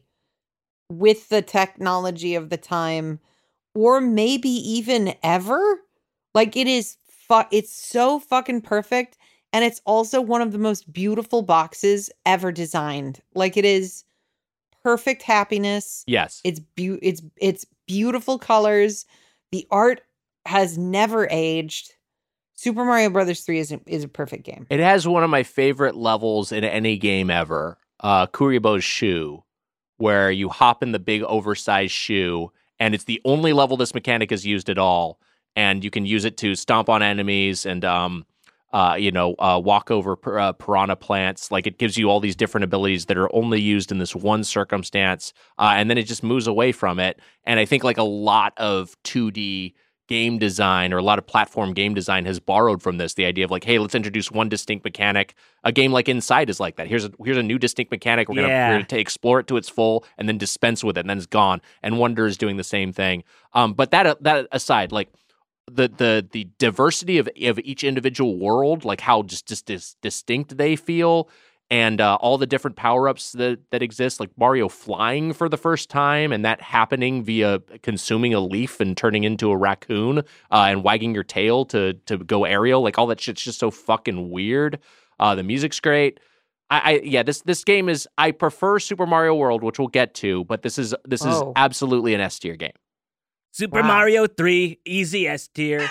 with the technology of the time, or maybe even ever. Like it is, fu- it's so fucking perfect, and it's also one of the most beautiful boxes ever designed. Like it is. Perfect happiness. Yes. It's be- it's it's beautiful colors. The art has never aged. Super Mario Brothers three is a, is a perfect game. It has one of my favorite levels in any game ever, uh, Kuribo's shoe, where you hop in the big oversized shoe, and it's the only level this mechanic is used at all, and you can use it to stomp on enemies and um Uh, you know, uh, walk over pir- uh, piranha plants. Like it gives you all these different abilities that are only used in this one circumstance, uh, and then it just moves away from it. And I think like a lot of two D game design or a lot of platform game design has borrowed from this. The idea of like, hey, let's introduce one distinct mechanic. A game like Inside is like that. Here's a here's a new distinct mechanic. We're gonna, yeah. we're gonna t- explore it to its full, and then dispense with it, and then it's gone. And Wonder is doing the same thing. Um, but that uh, that aside, like. The, the the diversity of, of each individual world, like how just, just dis, distinct they feel, and uh, all the different power-ups that, that exist, like Mario flying for the first time, and that happening via consuming a leaf and turning into a raccoon, uh, and wagging your tail to to go aerial, like all that shit's just so fucking weird. Uh, the music's great. I, I yeah, this this game is. I prefer Super Mario World, which we'll get to, but this is this is Oh. absolutely an S tier game. Super Wow. Mario three, easy S tier.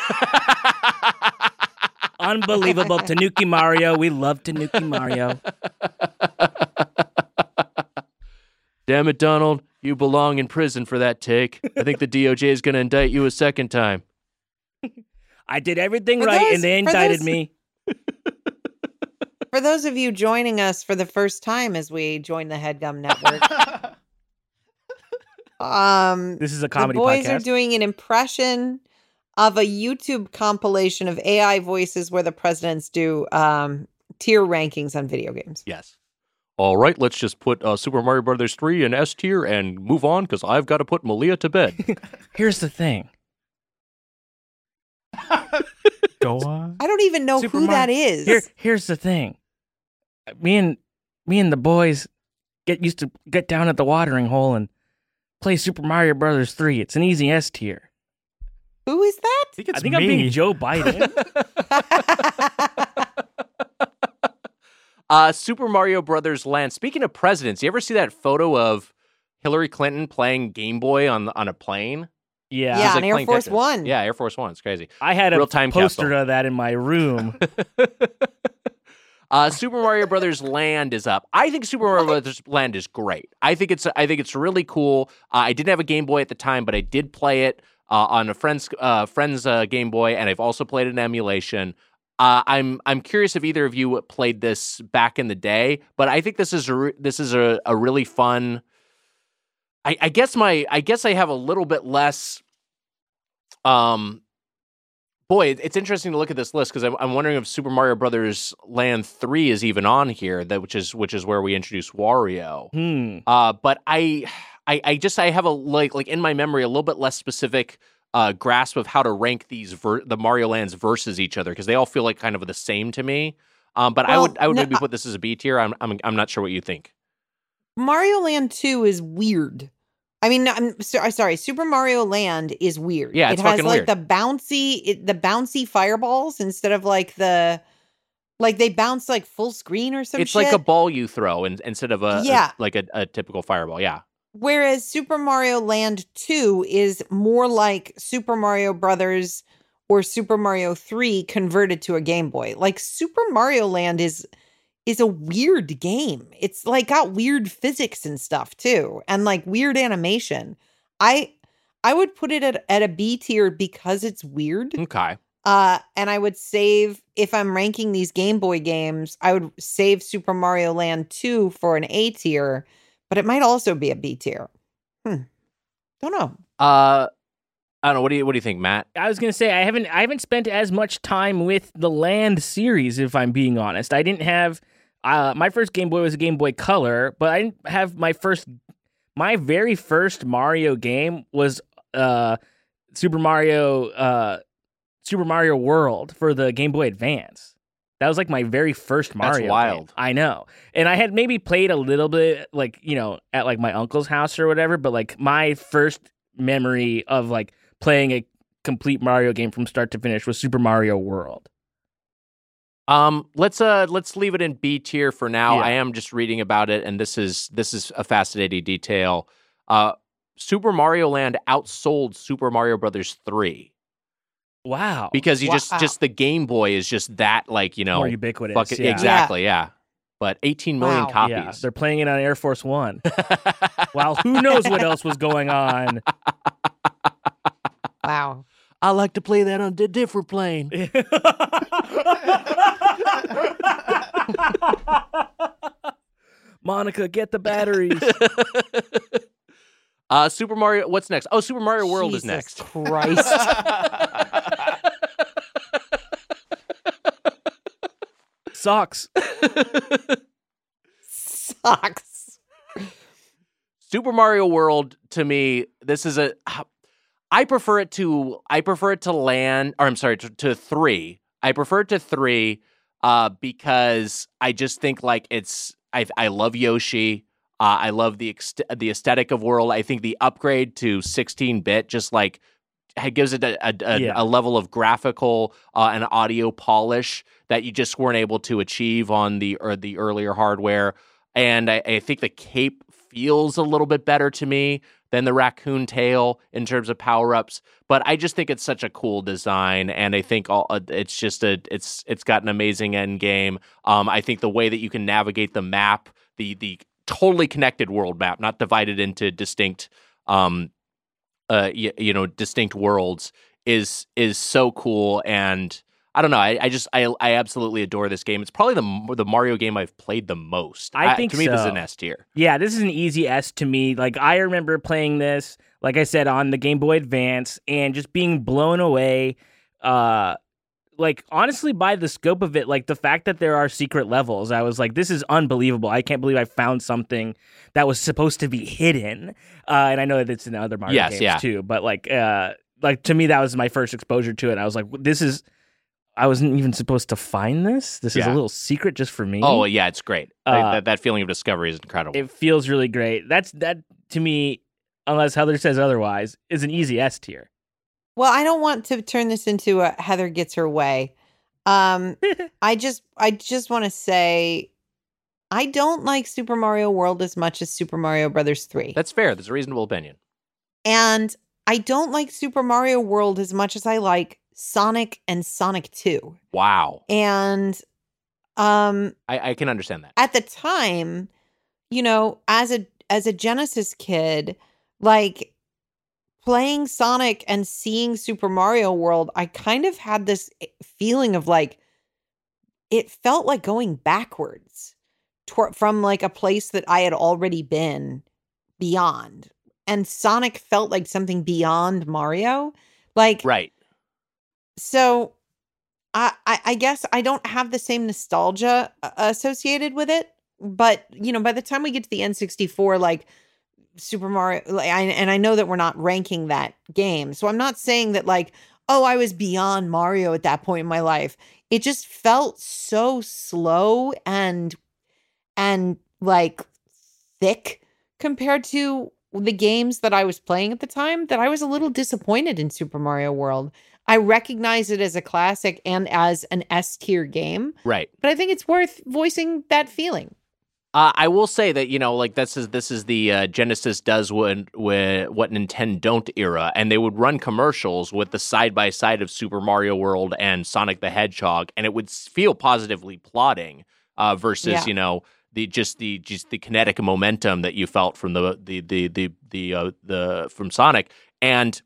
Unbelievable. Tanuki Mario. We love Tanuki Mario. Damn it, Donald. You belong in prison for that take. I think the D O J is going to indict you a second time. I did everything For right, those- and they for indicted those- me. For those of you joining us for the first time as we join the HeadGum Network, um, This is a comedy the boys podcast. are doing an impression of a YouTube compilation of A I voices where the presidents do um, tier rankings on video games. Yes. All right, let's just put uh, Super Mario Brothers three in S tier and move on because I've got to put Malia to bed. Here's the thing. Go on. I don't even know Super who Mario- that is. Here, here's the thing. Me and me and the boys get used to get down at the watering hole and play Super Mario Brothers three. It's an easy S tier. Who is that? I think it's I think me. I'm being Joe Biden. uh, Super Mario Brothers Land. Speaking of presidents, you ever see that photo of Hillary Clinton playing Game Boy on on a plane? Yeah. Yeah, She's, on Air playing Force Tetris. One. Yeah, Air Force One. It's crazy. I had a Real-time poster capsule. of that in my room. Uh, Super Mario Brothers Land is up. I think Super Mario Brothers Land is great. I think it's I think it's really cool. Uh, I didn't have a Game Boy at the time, but I did play it uh, on a friend's uh, friend's uh, Game Boy, and I've also played it in emulation. Uh, I'm I'm curious if either of you played this back in the day, but I think this is a re- this is a, a really fun. I, I guess my I guess I have a little bit less. Um. Boy, it- it's interesting to look at this list because I'm, I'm wondering if Super Mario Brothers Land three is even on here, that which is which is where we introduce Wario. Hmm. Uh, but I, I, I just I have a like like in my memory a little bit less specific uh, grasp of how to rank these ver- the Mario Lands versus each other because they all feel like kind of the same to me. Um, but I Well, would I would no, maybe put this as a B tier. I'm I'm I'm not sure what you think. Mario Land two is weird. I mean, I'm so, sorry. Super Mario Land is weird. Yeah, it's it has fucking like weird. the bouncy, it, the bouncy fireballs instead of like the, like they bounce like full screen or some It's shit. like a ball you throw in, instead of a, a- Yeah. like a, a typical fireball. Yeah. Whereas Super Mario Land two is more like Super Mario Brothers or Super Mario three converted to a Game Boy. Like Super Mario Land is is a weird game. It's like got weird physics and stuff too, and like weird animation. I I would put it at, at a B tier because it's weird. Okay. Uh, and I would save, if I'm ranking these Game Boy games, I would save Super Mario Land two for an A tier, but it might also be a B tier. Hmm. Don't know. Uh, I don't know. What do you What do you think, Matt? I was gonna say I haven't I haven't spent as much time with the Land series, if I'm being honest. I didn't have uh, my first Game Boy was a Game Boy Color, but I didn't have my first my very first Mario game was uh, Super Mario uh, Super Mario World for the Game Boy Advance. That was like my very first Mario. That's wild. Game. I know. And I had maybe played a little bit, like, you know, at like my uncle's house or whatever, but like my first memory of like playing a complete Mario game from start to finish was Super Mario World. Um, let's uh let's leave it in B tier for now. Yeah. I am just reading about it, and this is this is a fascinating detail. Uh, Super Mario Land outsold Super Mario Brothers three. Wow. Because you Wow. just just the Game Boy is just that, like, you know, More ubiquitous. bucket- yeah. exactly, yeah. But eighteen million Wow. copies. Yeah, they're playing it on Air Force One. Well, who knows what else was going on? Wow. I like to play that on a different plane. Monica, get the batteries. uh, Super Mario. What's next? Oh, Super Mario World Jesus is next. Christ. Socks. Sucks. Super Mario World, to me, this is a. I prefer it to. I prefer it to Land, or I'm sorry, to, to three. I prefer it to three, uh, because I just think like it's. I I love Yoshi. Uh, I love the ex- the aesthetic of World. I think the upgrade to sixteen bit just like it gives it a, a, a, Yeah. a level of graphical uh, and audio polish that you just weren't able to achieve on the or the earlier hardware. And I, I think the cape feels a little bit better to me than the raccoon tail in terms of power-ups. But I just think it's such a cool design, and I think all uh, it's just a it's it's got an amazing end game. Um, I think the way that you can navigate the map, the the totally connected world map, not divided into distinct, um, uh, you, you know, distinct worlds, is is so cool. And I don't know, I, I just I I absolutely adore this game. It's probably the the Mario game I've played the most. I think to me this is so. an S tier. Yeah, this is an easy S to me. Like, I remember playing this, like I said, on the Game Boy Advance and just being blown away. Uh, like, honestly, by the scope of it, like the fact that there are secret levels, I was like, this is unbelievable. I can't believe I found something that was supposed to be hidden. Uh, and I know that it's in other Mario Yes, games yeah. too, but like, uh, like to me, that was my first exposure to it. I was like, this is. I wasn't even supposed to find this. This is Yeah. a little secret just for me. Oh yeah, it's great. Uh, Like, that that feeling of discovery is incredible. It feels really great. That's that to me, unless Heather says otherwise, is an easy S tier. Well, I don't want to turn this into a Heather gets her way. Um, I just, I just want to say, I don't like Super Mario World as much as Super Mario Brothers three, That's fair. That's a reasonable opinion. and I don't like Super Mario World as much as I like Sonic and Sonic two. Wow, And, um, I, I can understand that. at the time, you know, as a as a Genesis kid, like playing Sonic and seeing Super Mario World, I kind of had this feeling of like it felt like going backwards toward, from like a place that I had already been beyond. And Sonic felt like something beyond Mario. Like Right. so I, I I guess I don't have the same nostalgia uh, associated with it, but you know, by the time we get to the N sixty-four, like Super Mario, like, I, and I know that we're not ranking that game, so I'm not saying that like, oh, I was beyond Mario at that point in my life. It just felt so slow and and like thick compared to the games that I was playing at the time that I was a little disappointed in Super Mario World. I recognize it as a classic and as an S tier game, Right. but I think it's worth voicing that feeling. Uh, I will say that, you know, like this is this is the uh, Genesis does what, what what Nintendo don't era, and they would run commercials with the side by side of Super Mario World and Sonic the Hedgehog, and it would feel positively plotting uh, versus Yeah. you know the just the just the kinetic momentum that you felt from the the the the the uh, the from Sonic. And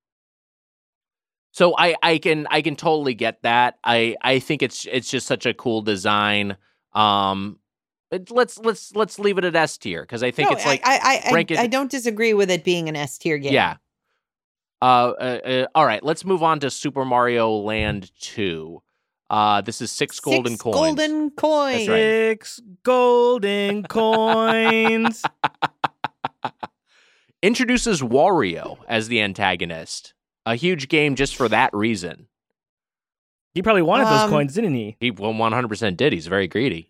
so I, I can I can totally get that. I, I think it's it's just such a cool design. Um, it, let's let's let's leave it at S tier because I think No, it's like I I I, rank it- I don't disagree with it being an S tier game. yeah. Uh, uh, uh, all right, let's move on to Super Mario Land two. Uh, this is six golden Six coins. golden coins. That's right. Six golden coins. Introduces Wario as the antagonist. A huge game just for that reason. He probably wanted those Um, coins, didn't he? He one hundred percent did. He's very greedy.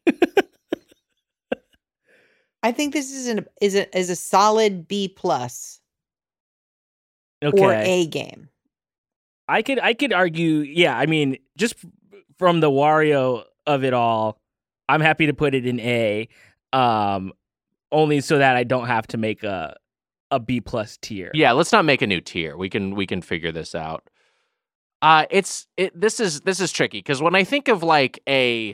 I think this is an is a is a solid B plus Okay. or A game. I could I could argue, yeah, I mean, just f- from the Wario of it all, I'm happy to put it in A, um, only so that I don't have to make a a B plus tier. Yeah, let's not make a new tier. We can we can figure this out. Uh it's it this is this is tricky because when I think of like a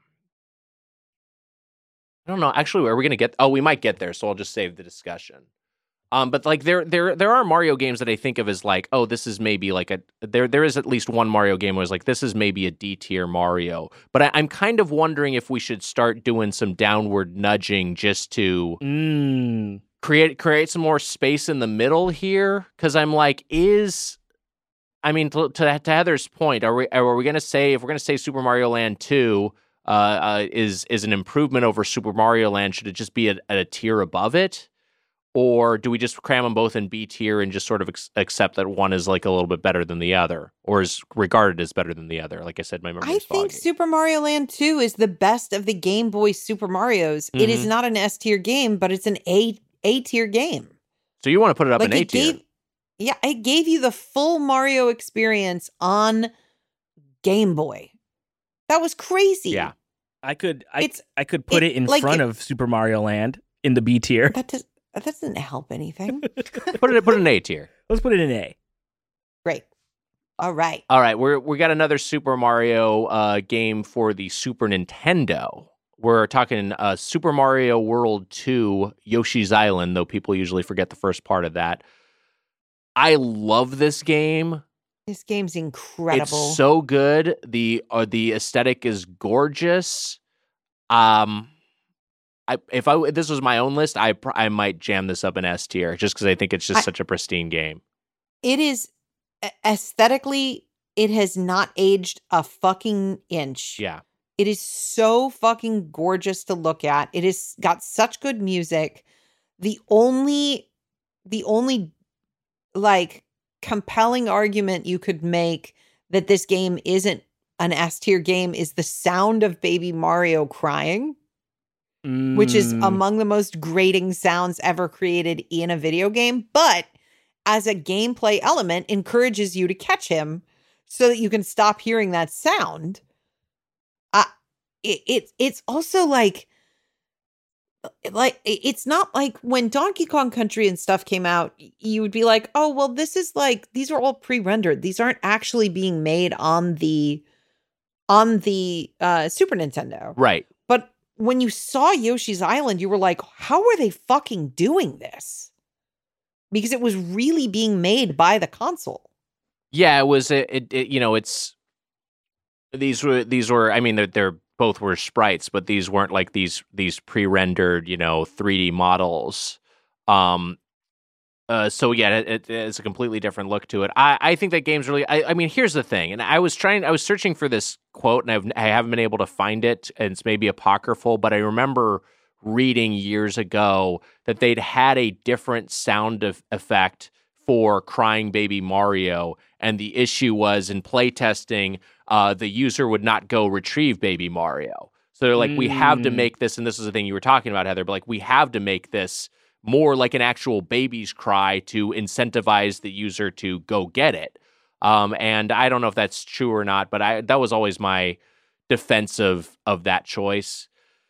I don't know, actually are we gonna get oh we might get there, so I'll just save the discussion. Um, but like there there there are Mario games that I think of as like, oh, this is maybe like a there there is at least one Mario game where it's like this is maybe a D tier Mario. But I, I'm kind of wondering if we should start doing some downward nudging just to Mm. create create some more space in the middle here. Cause I'm like, is I mean to to, to Heather's point, are we are we gonna say if we're gonna say Super Mario Land two uh, uh is is an improvement over Super Mario Land, should it just be at, at a tier above it? Or do we just cram them both in B tier and just sort of ex- accept that one is like a little bit better than the other, or is regarded as better than the other? Like I said, my memory I is think foggy. Super Mario Land two is the best of the Game Boy Super Marios. It is Mhm. not an S tier game, but it's an A A tier game. So you want to put it up in A it tier? gave, yeah, it gave you the full Mario experience on Game Boy. That was crazy. Yeah. I could I, It's- I could put it- it, in like front it- of Super Mario Land in the B tier. That does that doesn't help anything. Put it put it in A tier. Let's put it in A. Great. All right. All right, we're we got another Super Mario uh, game for the Super Nintendo. We're talking uh, Super Mario World two, Yoshi's Island, though people usually forget the first part of that. I love this game. This game's incredible. It's so good. The uh, the aesthetic is gorgeous. Um, I if I if this was my own list, I pr- I might jam this up in S tier just because I think it's just I- such a pristine game. It is a- aesthetically, it has not aged a fucking inch. Yeah. It is so fucking gorgeous to look at. It has got such good music. The only the only like compelling argument you could make that this game isn't an S tier game is the sound of baby Mario crying, which is Mm. among the most grating sounds ever created in a video game, but as a gameplay element encourages you to catch him so that you can stop hearing that sound. Uh, it, it it's also like like it- it's not like when Donkey Kong Country and stuff came out, you would be like, oh well, this is like these are all pre-rendered. These aren't actually being made on the on the uh, Super Nintendo. Right. But when you saw Yoshi's Island, you were like, how are they fucking doing this? Because it was really being made by the console. Yeah, it was. It, it, it you know, it's these were these were. I mean, they're, they're both were sprites, but these weren't like these these pre-rendered, you know, three D models. Um. Uh. So yeah, it, it, it's a completely different look to it. I I think that game's really. I, I mean, here's the thing, and I was trying. I was searching for this quote, and I've I haven't been able to find it, and it's maybe apocryphal, but I remember reading years ago that they'd had a different sound of effect for crying baby Mario, and the issue was in playtesting, uh, the user would not go retrieve baby Mario. So they're like, we have to Mm. make this, and this is the thing you were talking about, Heather, but like we have to make this more like an actual baby's cry to incentivize the user to go get it. Um, and I don't know if that's true or not, but I that was always my defense of of that choice.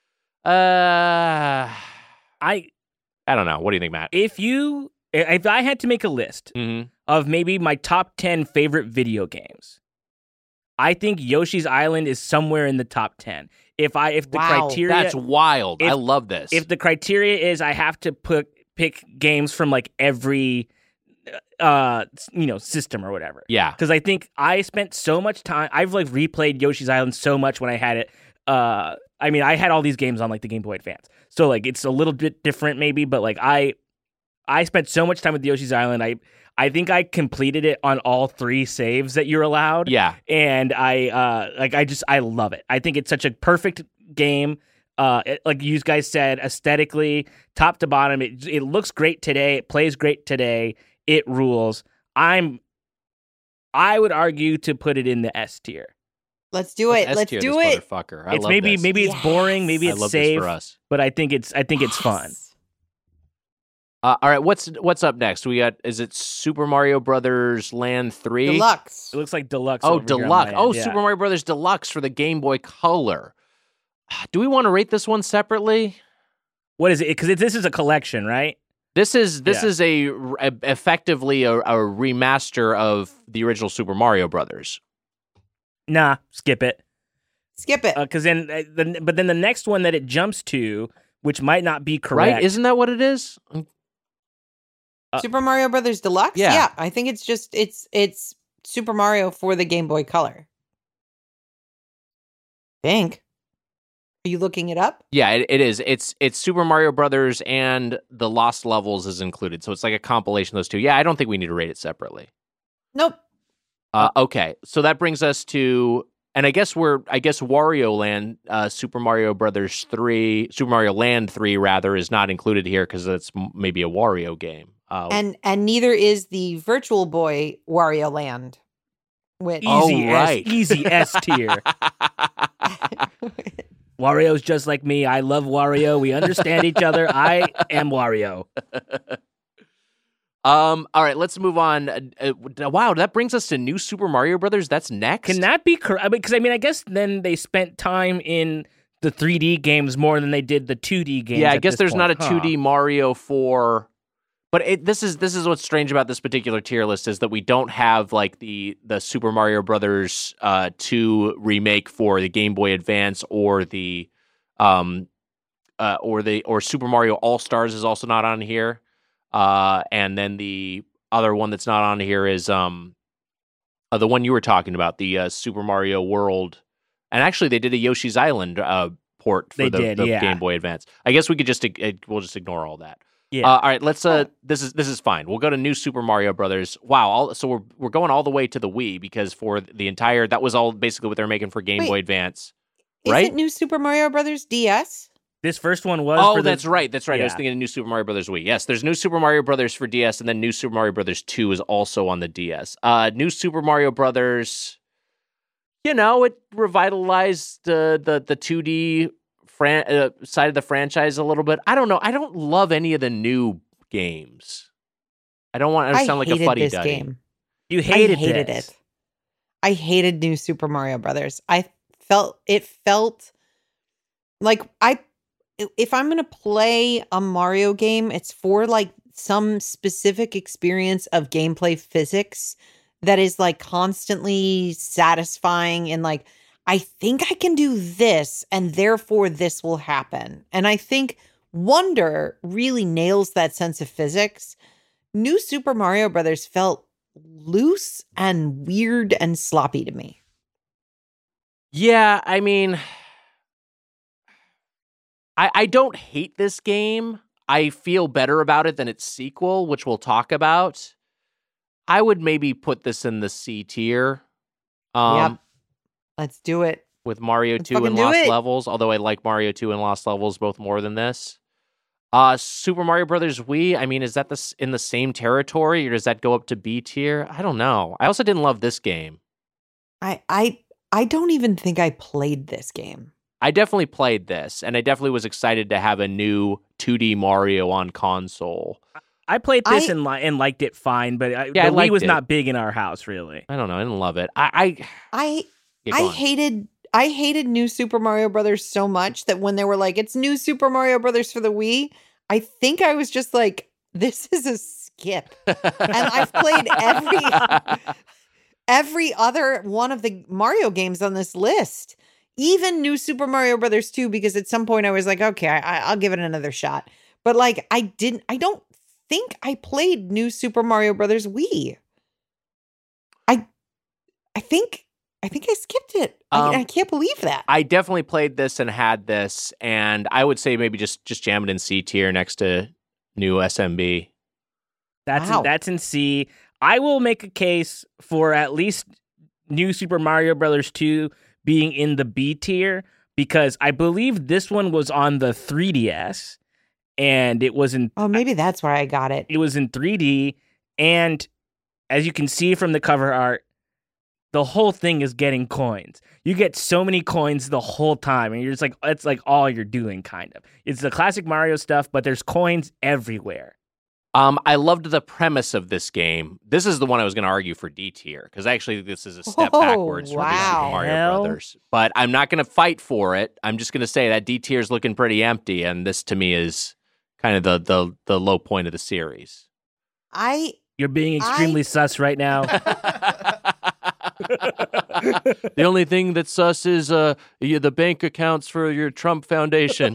Uh, I I don't know. What do you think, Matt? if you if I had to make a list Mm-hmm. of maybe my top ten favorite video games, I think Yoshi's Island is somewhere in the top ten. If I if the Wow. criteria That's wild. I if- love this. if the criteria is I have to put pick games from like every uh, you know, system or whatever. Yeah. Because I think I spent so much time. I've like replayed Yoshi's Island so much when I had it. Uh, I mean, I had all these games on like the Game Boy Advance, so like it's a little bit different maybe. But like I, I spent so much time with Yoshi's Island. I, I think I completed it on all three saves that you're allowed. Yeah. And I, uh, like I just I love it. I think it's such a perfect game. Uh, it, like you guys said, aesthetically, top to bottom, it it looks great today. It plays great today. It rules. I'm, I would argue to put it in the S tier. Let's do it. S Let's tier, do this it. Motherfucker. I It's love maybe this. maybe it's Yes. boring, maybe I it's love safe, this for us. but I think it's I think it's fun. Uh, all right, what's what's up next? We got is it Super Mario Brothers Land three? Deluxe. It looks like deluxe. Oh, over here on deluxe. my Oh, end, yeah. Super Mario Brothers Deluxe for the Game Boy Color. Do we want to rate this one separately? What is it? Because this is a collection, right? This is this Yeah. is a, a effectively a, a remaster of the original Super Mario Brothers. Nah, skip it. Skip it. Because then, uh, the, but then the next one that it jumps to, which might not be correct, Right? Isn't that what it is? uh, Super Mario Brothers Deluxe? Yeah. I think it's just it's it's Super Mario for the Game Boy Color. Think. Are you looking it up? Yeah, it, it is. It's it's Super Mario Brothers and the Lost Levels is included, so it's like a compilation of those two. Yeah, I don't think we need to rate it separately. Nope. Uh, okay, so that brings us to, and I guess we're, I guess Wario Land, uh, Super Mario Brothers three, Super Mario Land three rather, is not included here because it's m- maybe a Wario game. Uh, And and neither is the Virtual Boy Wario Land. Which easy Oh, right. S, easy S tier. Wario's just like me. I love Wario. We understand each other. I am Wario. um. All right, let's move on. Uh, uh, wow, that brings us to New Super Mario Brothers. That's next. Can that be correct? Because I mean, I guess then they spent time in the three D games more than they did the two D games. Yeah, I at guess this there's point, not a huh? two D Mario for, but it, this is this is what's strange about this particular tier list is that we don't have like the the Super Mario Brothers uh, two remake for the Game Boy Advance or the um uh, or the or Super Mario All Stars is also not on here, uh, and then the other one that's not on here is um uh, the one you were talking about, the uh, Super Mario World, and actually they did a Yoshi's Island uh, port for They the, did, the yeah. Game Boy Advance. I guess we could just uh, we'll just ignore all that. Yeah. Uh, all right, let's. Uh, this is this is fine. We'll go to New Super Mario Brothers. Wow. All, so we're we're going all the way to the Wii because for the entire that was all basically what they're making for Game Wait. Boy Advance, Is right? it New Super Mario Brothers D S? This first one was. Oh, for the- that's right. That's right. I was Yeah. thinking of New Super Mario Brothers Wii. Yes, there's New Super Mario Brothers for D S, and then New Super Mario Brothers two is also on the D S. Uh, New Super Mario Brothers. You know, it revitalized uh, the the two D fran- uh, side of the franchise a little bit. I don't know. I don't love any of the new games. I don't want to I sound like a hated fuddy this duddy. game. You hated, I hated this. it. I hated New Super Mario Brothers. I felt it felt like I if I'm going to play a Mario game, it's for like some specific experience of gameplay physics that is like constantly satisfying and like I think I can do this and therefore this will happen. And I think Wonder really nails that sense of physics. New Super Mario Brothers felt loose and weird and sloppy to me. Yeah, I mean, I I don't hate this game. I feel better about it than its sequel, which we'll talk about. I would maybe put this in the C tier. Um, Yep. Let's do it. with Mario Let's two and fucking do Lost it. Levels, although I like Mario two and Lost Levels both more than this. Uh, Super Mario Brothers Wii, I mean, is that this in the same territory, or does that go up to B tier? I don't know. I also didn't love this game. I I I don't even think I played this game. I definitely played this, and I definitely was excited to have a new two D Mario on console. I played this I- and, li- and liked it fine, but I, Yeah, I the Wii liked was it. not big in our house, really. I don't know. I didn't love it. I, I, I yeah, I go on. hated I hated New Super Mario Brothers so much that when they were like, it's New Super Mario Brothers for the Wii, I think I was just like, this is a skip. And I've played every every other one of the Mario games on this list. Even New Super Mario Brothers two, because at some point I was like, okay, I, I'll give it another shot. But like, I didn't, I don't think I played New Super Mario Brothers Wii. I I think I think I skipped it. Um, I, I can't believe that. I definitely played this and had this, and I would say maybe just just jam it in C tier next to new S M B. That's Wow. in, that's in C. I will make a case for at least New Super Mario Brothers two being in the B tier because I believe this one was on the three D S and it was in Oh, maybe that's where I got it. it was in three D, and as you can see from the cover art, the whole thing is getting coins. You get so many coins the whole time, and you're just like, it's like all you're doing, kind of. It's the classic Mario stuff, but there's coins everywhere. Um, I loved the premise of this game. This is the one I was going to argue for D tier because actually this is a step Oh, backwards from New wow. Super Mario Hell. Brothers. But I'm not going to fight for it. I'm just going to say that D tier is looking pretty empty, and this to me is kind of the the the low point of the series. I You're being extremely I- sus right now. The only thing that's sus is uh y- the bank accounts for your Trump Foundation.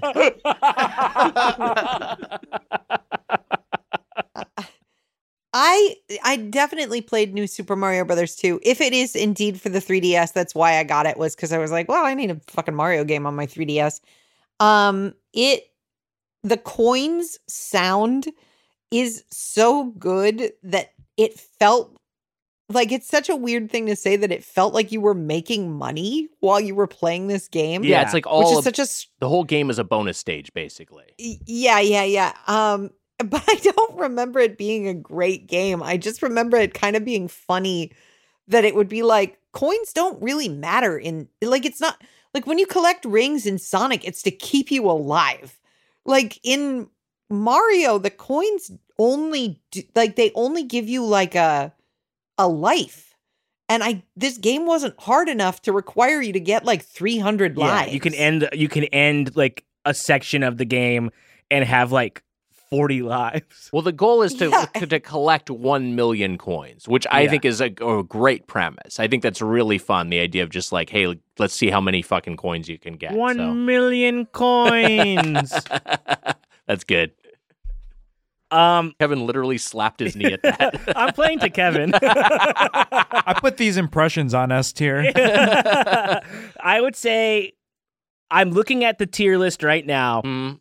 I I definitely played New Super Mario Brothers two. If it is indeed for the three D S, that's why I got it, was because I was like, well, I need a fucking Mario game on my three D S. Um, it the coins sound is so good that it felt like, it's such a weird thing to say that it felt like you were making money while you were playing this game. Yeah, it's like all which is of- such a s- the whole game is a bonus stage, basically. Y- Yeah, yeah, yeah. Um, but I don't remember it being a great game. I just remember it kind of being funny that it would be like, coins don't really matter in, like, it's not like when you collect rings in Sonic, it's to keep you alive. Like in Mario, the coins only do, like they only give you like a a life. And I this game wasn't hard enough to require you to get like three hundred Yeah, lives. you can end you can end like a section of the game and have like forty lives. Well, the goal is to Yeah. to collect one million coins, which I Yeah. think is a, a great premise. I think that's really fun. The idea of just like, hey, let's see how many fucking coins you can get. One so. million coins. That's good. um, Kevin literally slapped his knee at that. I'm playing to Kevin. I put these impressions on S tier. I would say I'm looking at the tier list right now. Mm,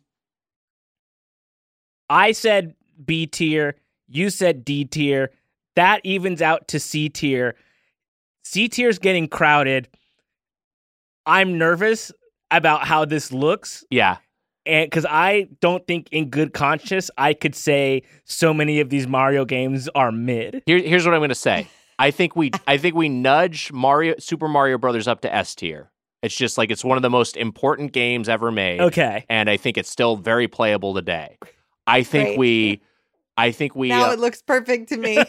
I said B tier. You said D tier. That evens out to C tier. C tier is getting crowded. I'm nervous about how this looks, yeah. and because I don't think, in good conscience, I could say so many of these Mario games are mid. Here, here's what I'm going to say. I think we, I think we nudge Mario, Super Mario Brothers up to S tier. It's just like it's one of the most important games ever made. Okay. And I think it's still very playable today. I think Great. we, I think we, now uh, it looks perfect to me.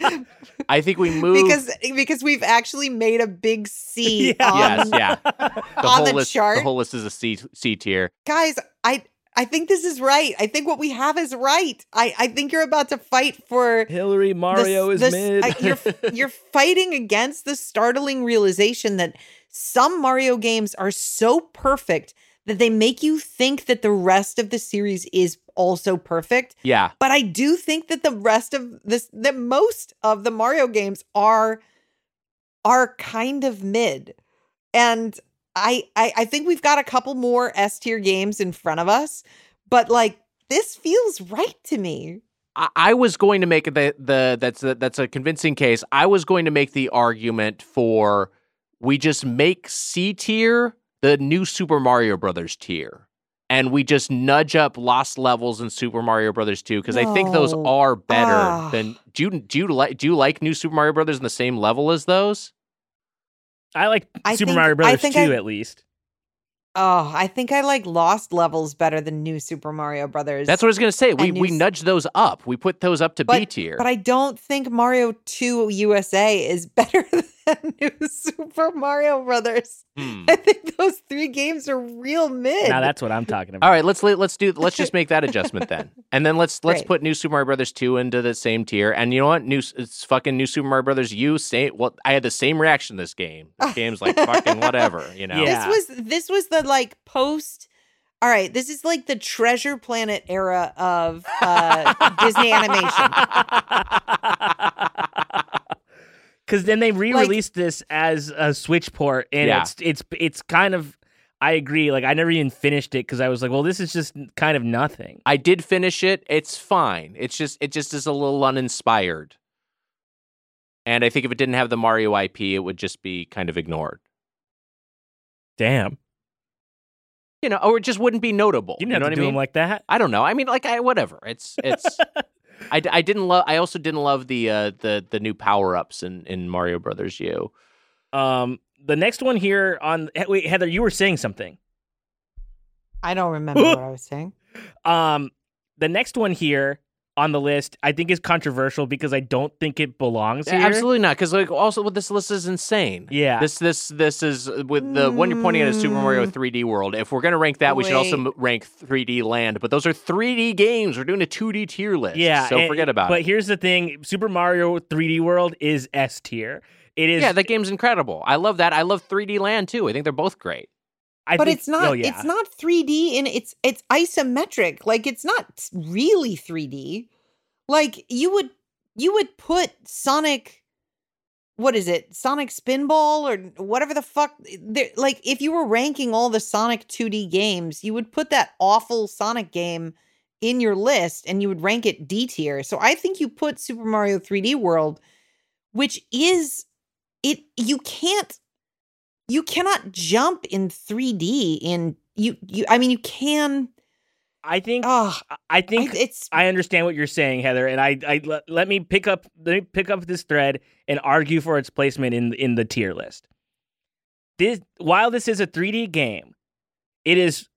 I think we move because because we've actually made a big C Yeah. on, Yes, yeah. The on whole the list, chart. the whole list is a C C tier. Guys, I I think this is right. I think what we have is right. I, I think you're about to fight for Hillary Mario this- is this- mid. I- you're you're fighting against the startling realization that some Mario games are so perfect that they make you think that the rest of the series is also perfect. Yeah, But I do think that the rest of this, that most of the Mario games are are kind of mid. And I, I I think we've got a couple more S tier games in front of us, but like this feels right to me. I, I was going to make the the that's a, that's a convincing case. I was going to make the argument for we just make C tier the new Super Mario Brothers tier. And we just nudge up Lost Levels in Super Mario Brothers two because I think those No. are better Ah. than do you do you like do you like New Super Mario Brothers in the same level as those? I like I Super think- Mario I Brothers think two I- at least. Oh, I think I like Lost Levels better than New Super Mario Brothers. That's what I was gonna say. We And we New- nudge those up. We put those up to B but, tier. But I don't think Mario two U S A is better than New Super Mario Brothers. Hmm. I think those three games are real mid. Now that's what I'm talking about. All right, let's let's do let's just make that adjustment then, and then let's let's Great. put New Super Mario Brothers two into the same tier. And you know what? New it's fucking New Super Mario Brothers U. Same. Well, I had the same reaction to this game. This game's like fucking whatever. You know. Yeah. This was this was the like post All right, this is like the Treasure Planet era of uh, Disney animation. Because then they re-released like, this as a Switch port, and yeah. it's it's it's kind of. I agree. Like I never even finished it because I was like, well, this is just kind of nothing. I did finish it. It's fine. It's just it just is a little uninspired. And I think if it didn't have the Mario I P, it would just be kind of ignored. Damn. You know, or it just wouldn't be notable. You didn't you know have what to I do mean? them like that. I don't know. I mean, like, I whatever. It's it's. I, I didn't love. I also didn't love the uh, the the new power ups in, in Mario Brothers U. Um, the next one here on wait, Heather, you were saying something. I don't remember what I was saying. Um, the next one here on the list, I think, is controversial because I don't think it belongs here. Absolutely not, because like also with this list is insane. Yeah, this this this is with the mm. one you're pointing at is Super Mario three D World. If we're gonna rank that, Wait. we should also rank three D Land. But those are three D games. We're doing a two D tier list. Yeah, so and, forget about but it. But here's the thing: Super Mario three D World is S tier. It is. Yeah, that game's incredible. I love that. I love three D Land too. I think they're both great. I but think, it's not. Oh, yeah. It's not three D, and it's it's isometric. Like it's not really three D. Like you would you would put Sonic, what is it, Sonic Spinball or whatever the fuck. Like if you were ranking all the Sonic two D games, you would put that awful Sonic game in your list, and you would rank it D tier. So I think you put Super Mario three D World, which is it. You can't. You cannot jump in three D in you. You. I mean, you can. I think. Oh, I think I, it's. I understand what you're saying, Heather, and I. I let, let me pick up. Let me pick up this thread and argue for its placement in in the tier list. This, while this is a three D game, it is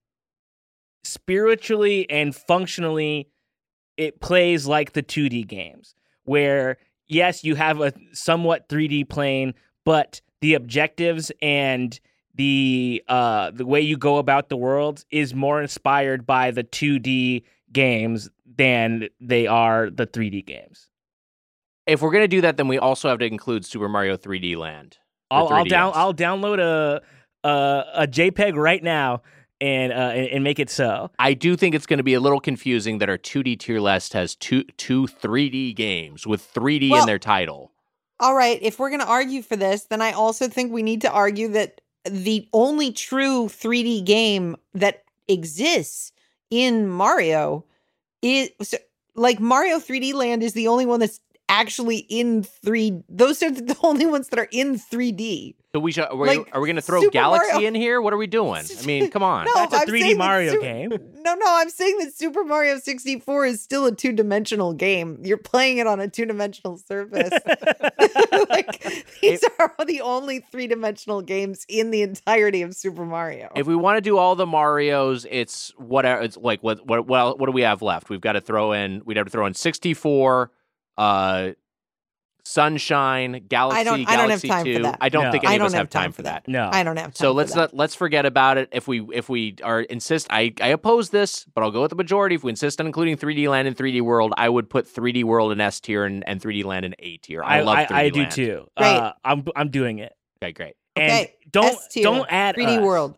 spiritually and functionally, it plays like the two D games, where yes, you have a somewhat three D plane, but the objectives and the uh, the way you go about the world is more inspired by the two D games than they are the three D games. If we're gonna do that, then we also have to include Super Mario three D Land. I'll, I'll down I'll download a a, a JPEG right now and uh, and, and make it so. I do think it's going to be a little confusing that our two D tier list has two two three D games with three D well, in their title. All right, if we're going to argue for this, then I also think we need to argue that the only true three D game that exists in Mario is like Mario three D Land is the only one that's actually in three. Those are the only ones that are in three D. So we should. Are we, like, are we going to throw Super Galaxy Mario. in here? What are we doing? I mean, come on. No, That's a I'm three D saying Mario Super, game. No, no, I'm saying that Super Mario sixty-four is still a two-dimensional game. You're playing it on a two-dimensional surface. Like these it, are the only three-dimensional games in the entirety of Super Mario. If we want to do all the Marios, it's whatever. It's like what what what what do we have left? We've got to throw in. We'd have to throw in sixty-four. Uh, Sunshine, Galaxy, I don't, Galaxy I don't have time two. for that. I don't No. think any I of don't us have have time, time for for that. that. No. I don't have time So for let's that. not, let's forget about it. If we if we are insist, I I oppose this, but I'll go with the majority. If we insist on including three D Land and three D World, I would put three D World in S tier and, and three D Land in A tier. I, I love I, three D I do Land. too. Great. Uh, I'm I'm doing it. Okay, great. And Okay, don't S tier, don't add three D us. World.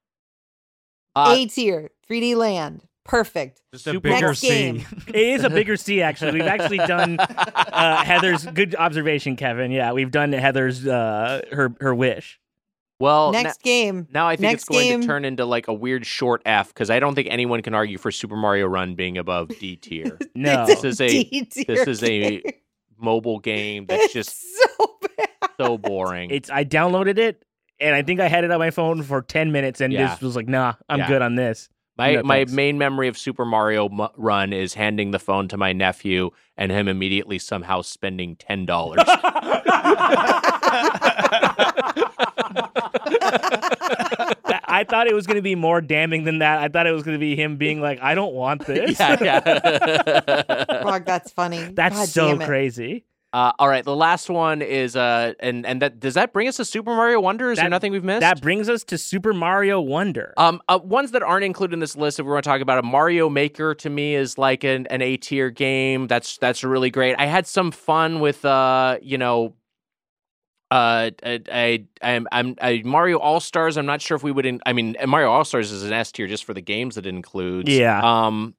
Uh, A tier, three D Land. Perfect. Just a Super bigger Next C. game. It is a bigger C, actually. We've actually done uh, Heather's good observation, Kevin. Yeah, we've done Heather's uh, her her wish. Well, Next na- game. now I think Next it's going game. to turn into like a weird short F because I don't think anyone can argue for Super Mario Run being above D tier. No, This is a D-tier this is a game. mobile game that's It's just so bad. so boring. it's I downloaded it and I think I had it on my phone for ten minutes and Yeah. just was like, nah, I'm Yeah. good on this. My No, my thanks. main memory of Super Mario mu- Run is handing the phone to my nephew and him immediately somehow spending ten dollars. I thought it was going to be more damning than that. I thought it was going to be him being like, I don't want this. yeah, yeah. Fuck, that's funny. That's God so damn it. crazy. Uh, all right, the last one is uh, and and that does that bring us to Super Mario Wonder? Is there That- nothing we've missed? That brings us to Super Mario Wonder. Um, uh, ones that aren't included in this list, if we want to talk about it, Mario Maker to me is like an, an A tier game. That's that's really great. I had some fun with uh, you know, Uh, I, I, I'm, I'm, I, Mario All Stars. I'm not sure if we would. In, I mean, Mario All Stars is an S tier just for the games that it includes. Yeah. Um,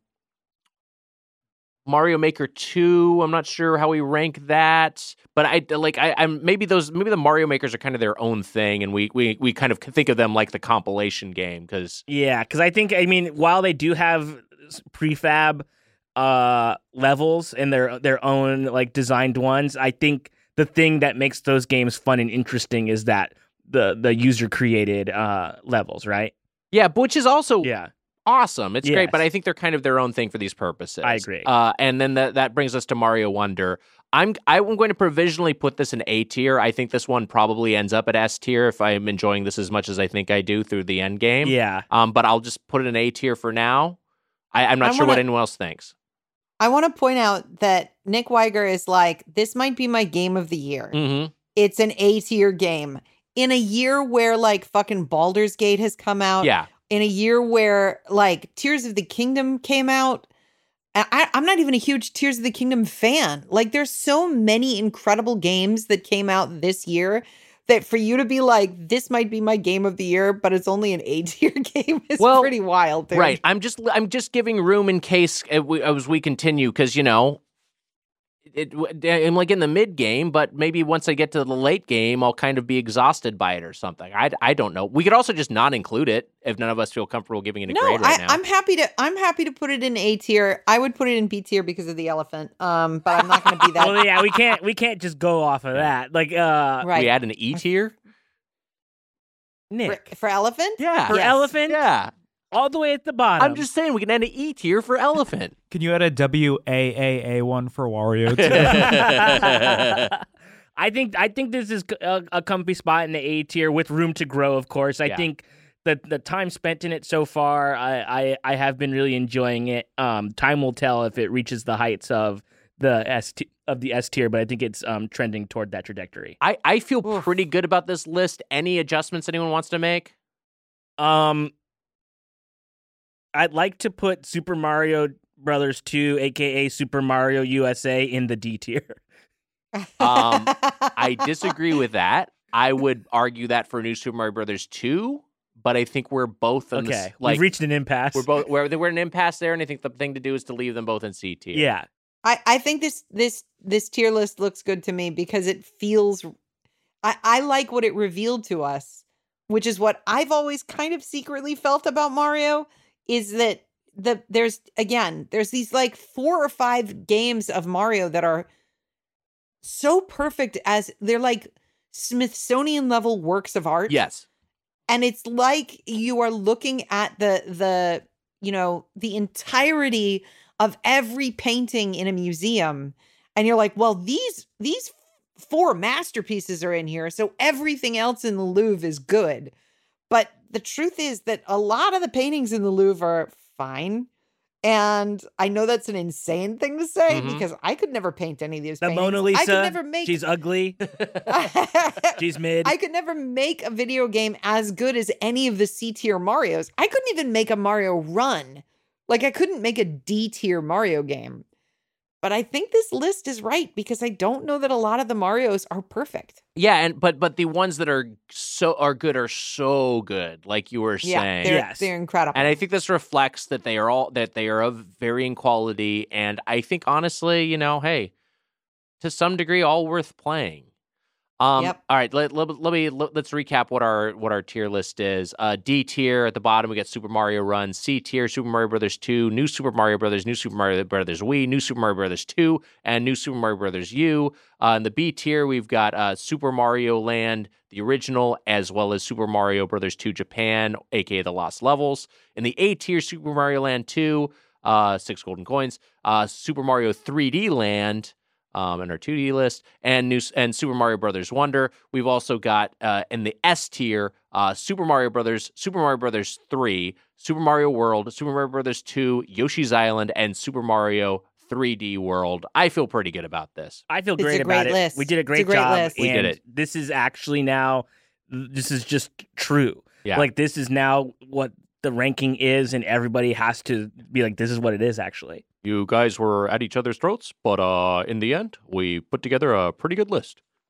Mario Maker two. I'm not sure how we rank that, but I like. I, I'm maybe those. Maybe the Mario Makers are kind of their own thing, and we we we kind of think of them like the compilation game because. Yeah, because I think I mean while they do have prefab uh, levels and their their own like designed ones, I think the thing that makes those games fun and interesting is that the the user created uh, levels, right? Yeah, which is also yeah. awesome. It's yes. great, but I think they're kind of their own thing for these purposes. I agree. Uh, and then that that brings us to Mario Wonder. I'm I'm going to provisionally put this in A tier. I think this one probably ends up at S tier if I'm enjoying this as much as I think I do through the end game. Yeah. Um, but I'll just put it in A tier for now. I, I'm not I sure wanna, what anyone else thinks. I want to point out that Nick Weiger is like, this might be my game of the year. Mm-hmm. It's an A tier game in a year where like fucking Baldur's Gate has come out. Yeah. In a year where like Tears of the Kingdom came out. I, I'm not even a huge Tears of the Kingdom fan. Like there's so many incredible games that came out this year that for you to be like, this might be my game of the year, but it's only an A tier game is well, pretty wild. Dude. Right. I'm just I'm just giving room in case uh, we, as we continue because, you know, It, I'm like in the mid game, but maybe once I get to the late game, I'll kind of be exhausted by it or something. I, I don't know. We could also just not include it if none of us feel comfortable giving it a no, grade right I, now. I'm happy to. I'm happy to put it in A tier. I would put it in B tier because of the elephant. Um, but I'm not going to be that. Well, yeah, we can't. We can't just go off of that. Like, uh, right. We add an E tier. Nick for, for elephant. Yeah, for yes. elephant. Yeah. All the way at the bottom. I'm just saying we can add an E tier for elephant. Can you add a W A A A one for Wario too? I think I think this is a, a comfy spot in the A tier with room to grow. Of course, I Yeah. think the the time spent in it so far, I, I I have been really enjoying it. Um, time will tell if it reaches the heights of the S t- of the S tier, but I think it's um trending toward that trajectory. I, I feel pretty good about this list. Any adjustments anyone wants to make? Um. I'd like to put Super Mario Brothers two, aka Super Mario U S A, in the D tier. Um, I disagree with that. I would argue that for New Super Mario Brothers two, but I think we're both in Okay, this, like we've reached an impasse. we're both we're we're in an impasse there, and I think the thing to do is to leave them both in C tier. Yeah, I, I think this this this tier list looks good to me because it feels. I I like what it revealed to us, which is what I've always kind of secretly felt about Mario. Is that the there's again there's these like four or five games of Mario that are so perfect as they're like Smithsonian level works of art. Yes. And it's like you are looking at the the you know the entirety of every painting in a museum and you're like, well, these these four masterpieces are in here, so everything else in the Louvre is good. But the truth is that a lot of the paintings in the Louvre are fine. And I know that's an insane thing to say Mhm. because I could never paint any of these the paintings. Mona Lisa. I could never make She's ugly. She's mid. I could never make a video game as good as any of the C tier Marios. I couldn't even make a Mario Run. Like I couldn't make a D tier Mario game. But I think this list is right because I don't know that a lot of the Marios are perfect. Yeah, and but but the ones that are so are good are so good, like you were Yeah, saying. they're, Yes. they're incredible. And I think this reflects that they are all that they are of varying quality, and I think honestly, you know, hey, to some degree, all worth playing. Um, Yep. All right, let, let, let me let, let's recap what our what our tier list is. Uh, D tier at the bottom, we got Super Mario Run. C tier, Super Mario Brothers two, New Super Mario Brothers, New Super Mario Brothers Wii, New Super Mario Brothers two, and New Super Mario Brothers U. Uh, in the B tier, we've got uh, Super Mario Land, the original, as well as Super Mario Brothers two Japan, aka the Lost Levels. In the A tier, Super Mario Land two, uh, six golden coins. Uh, Super Mario three D Land. Um, in our two D list, and new and Super Mario Brothers Wonder. We've also got uh, in the S tier, uh, Super Mario Brothers, Super Mario Brothers three, Super Mario World, Super Mario Brothers two, Yoshi's Island, and Super Mario three D World. I feel pretty good about this. I feel It's great a about great it. list. We did a It's great, a great job. list. We did and it. This is actually now. This is just true. Yeah. Like this is now what the ranking is, and everybody has to be like, this is what it is. Actually. You guys were at each other's throats, but uh, in the end, we put together a pretty good list.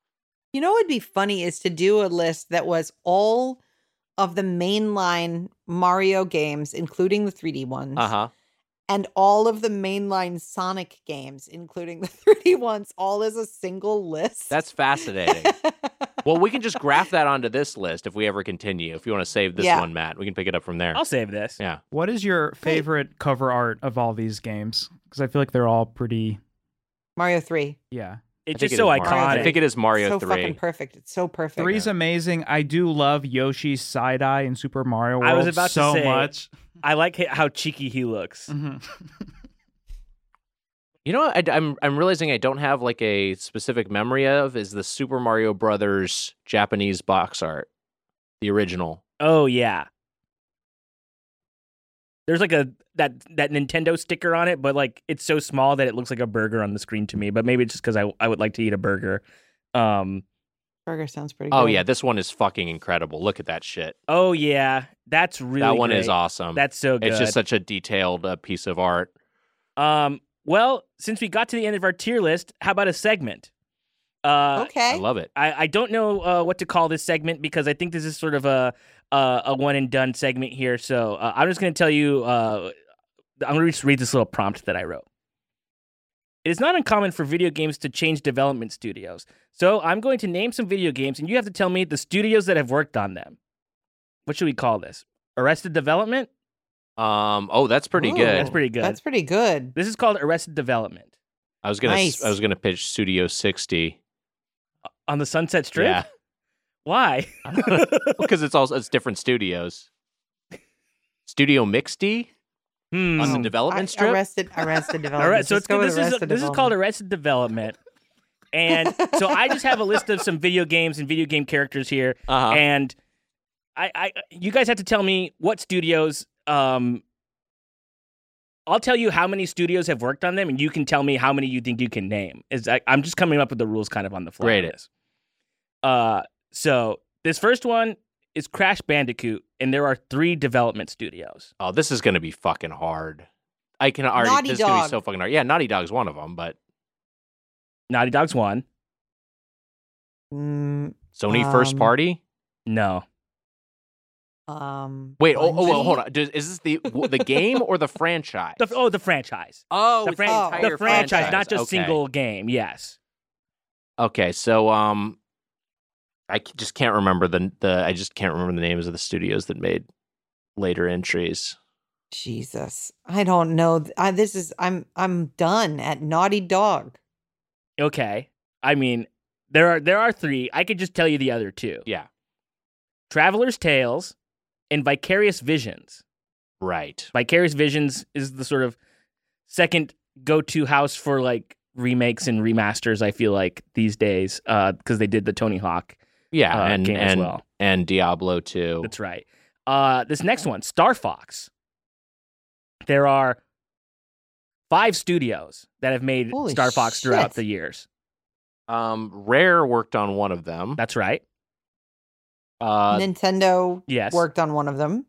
You know what would be funny is to do a list that was all of the mainline Mario games, including the three D ones. Uh-huh. And all of the mainline Sonic games, including the three D ones, all as a single list. That's fascinating. Well, we can just graph that onto this list if we ever continue. If you want to save this Yeah. one, Matt, we can pick it up from there. I'll save this. Yeah. What is your favorite cover art of all these games? Because I feel like they're all pretty. Mario three. Yeah. It's I think just it so is Mario. iconic. I think it is Mario so three. fucking perfect. It's so perfect. Three's amazing. I do love Yoshi's side eye in Super Mario World I was about so to say, much. I like hi- how cheeky he looks. Mm-hmm. You know what I, I'm I'm realizing I don't have like a specific memory of is the Super Mario Brothers Japanese box art, the original. Oh yeah. There's like a that that Nintendo sticker on it, but like it's so small that it looks like a burger on the screen to me. But maybe it's just because I I would like to eat a burger. Um. Burger sounds pretty good. Oh yeah, this one is fucking incredible. Look at that shit. Oh yeah, that's really that one great. is awesome. That's so good. It's just such a detailed uh, piece of art. Um. Well, since we got to the end of our tier list, how about a segment? Uh, Okay. I love it. I, I don't know uh, what to call this segment because I think this is sort of a uh, a one and done segment here. So uh, I'm just going to tell you. Uh, I'm going to just read this little prompt that I wrote. It is not uncommon for video games to change development studios. So I'm going to name some video games, and you have to tell me the studios that have worked on them. What should we call this? Arrested Development? Um. Oh, that's pretty Ooh, good. That's pretty good. That's pretty good. This is called Arrested Development. I was gonna. Nice. I was gonna pitch Studio sixty. On the Sunset Strip? Yeah. Why? Because it's all it's different studios. Studio Mixty Hmm. on the I- development strip. Arrested, arrested development. All right, so Just it's go with this is Arrested this is called Development. Arrested Development, and so I just have a list of some video games and video game characters here, Uh-huh. and I, I, you guys have to tell me what studios. Um, I'll tell you how many studios have worked on them, and you can tell me how many you think you can name. Is I, I'm just coming up with the rules kind of on the fly. Great. on this. Uh, so this first one is Crash Bandicoot, and there are three development studios. Oh, this is gonna be fucking hard. I can already. Naughty this is gonna be Dog. so fucking hard. Yeah, Naughty Dog's one of them, but Naughty Dog's one. Mm, Sony first Um, party. No. um. Wait. Oh, oh, well, Bungie? hold on. Does, is this the w- the game or the franchise? The, oh, the franchise. oh, the, it's fran- the Oh. entire the franchise, franchise, not just okay. single game. Yes. Okay, so um, I c- just can't remember the the I just can't remember the names of the studios that made later entries. Jesus, I don't know. I, this is I'm I'm done at Naughty Dog. Okay. I mean, there are there are three. I could just tell you the other two. Yeah, Traveler's Tales and Vicarious Visions. right. Vicarious Visions is the sort of second go-to house for like remakes and remasters, I feel like, these days, uh, because they did the Tony Hawk. Yeah, uh, and game as and well. and Diablo two. That's right. Uh, this next one, Star Fox. There are five studios that have made Holy Star Fox throughout shit. the years. Um, Rare worked on one of them. That's right. Uh, Nintendo Yes. worked on one of them.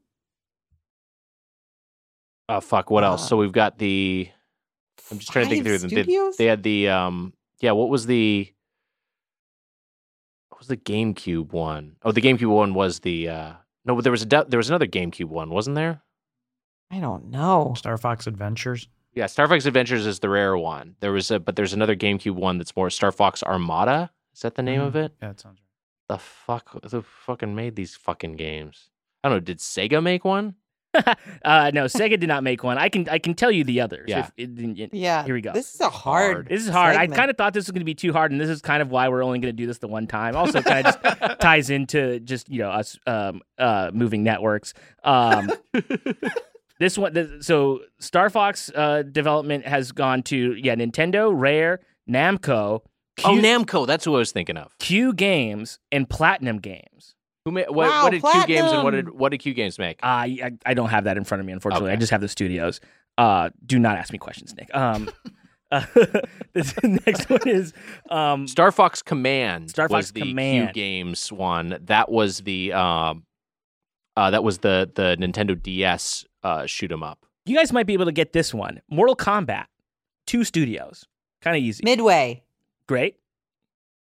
oh fuck, what else? uh, So we've got the. I'm just trying to think Five through them. They, studios? they had the um, yeah. What was the? What was the GameCube one? Oh, the GameCube one was the. uh No, but there was a de- there was another GameCube one, wasn't there? I don't know. Star Fox Adventures. Yeah, Star Fox Adventures is the rare one. There was a, but there's another GameCube one that's more Star Fox Armada. Is that the name of it? Yeah, it sounds right. The fuck, the fucking made these fucking games. I don't know. Did Sega make one? uh, no, Sega did not make one. I can I can tell you the others. Yeah. If it- it- Yeah. Here we go. This is a hard. This is hard. segment. I kind of thought this was going to be too hard, and this is kind of why we're only going to do this the one time. Also, kind of just ties into just you know us um, uh, moving networks. Um, this one, th- so Star Fox uh, development has gone to yeah Nintendo, Rare, Namco, Q, Oh, Namco. That's who I was thinking of. Q Games, and Platinum Games. Who made what? Wow, what did Q Games and what Platinum. did what did Q Games make? Uh, I I don't have that in front of me, unfortunately. I Okay. just have the studios. Uh, do not ask me questions, Nick. Um, uh, this next one is um, Star Fox Command. Star Fox was the Command. Q Games one. That was the um, uh, that was the the Nintendo D S uh, shoot 'em up. You guys might be able to get this one. Mortal Kombat, two studios, kind of easy. Midway. Great.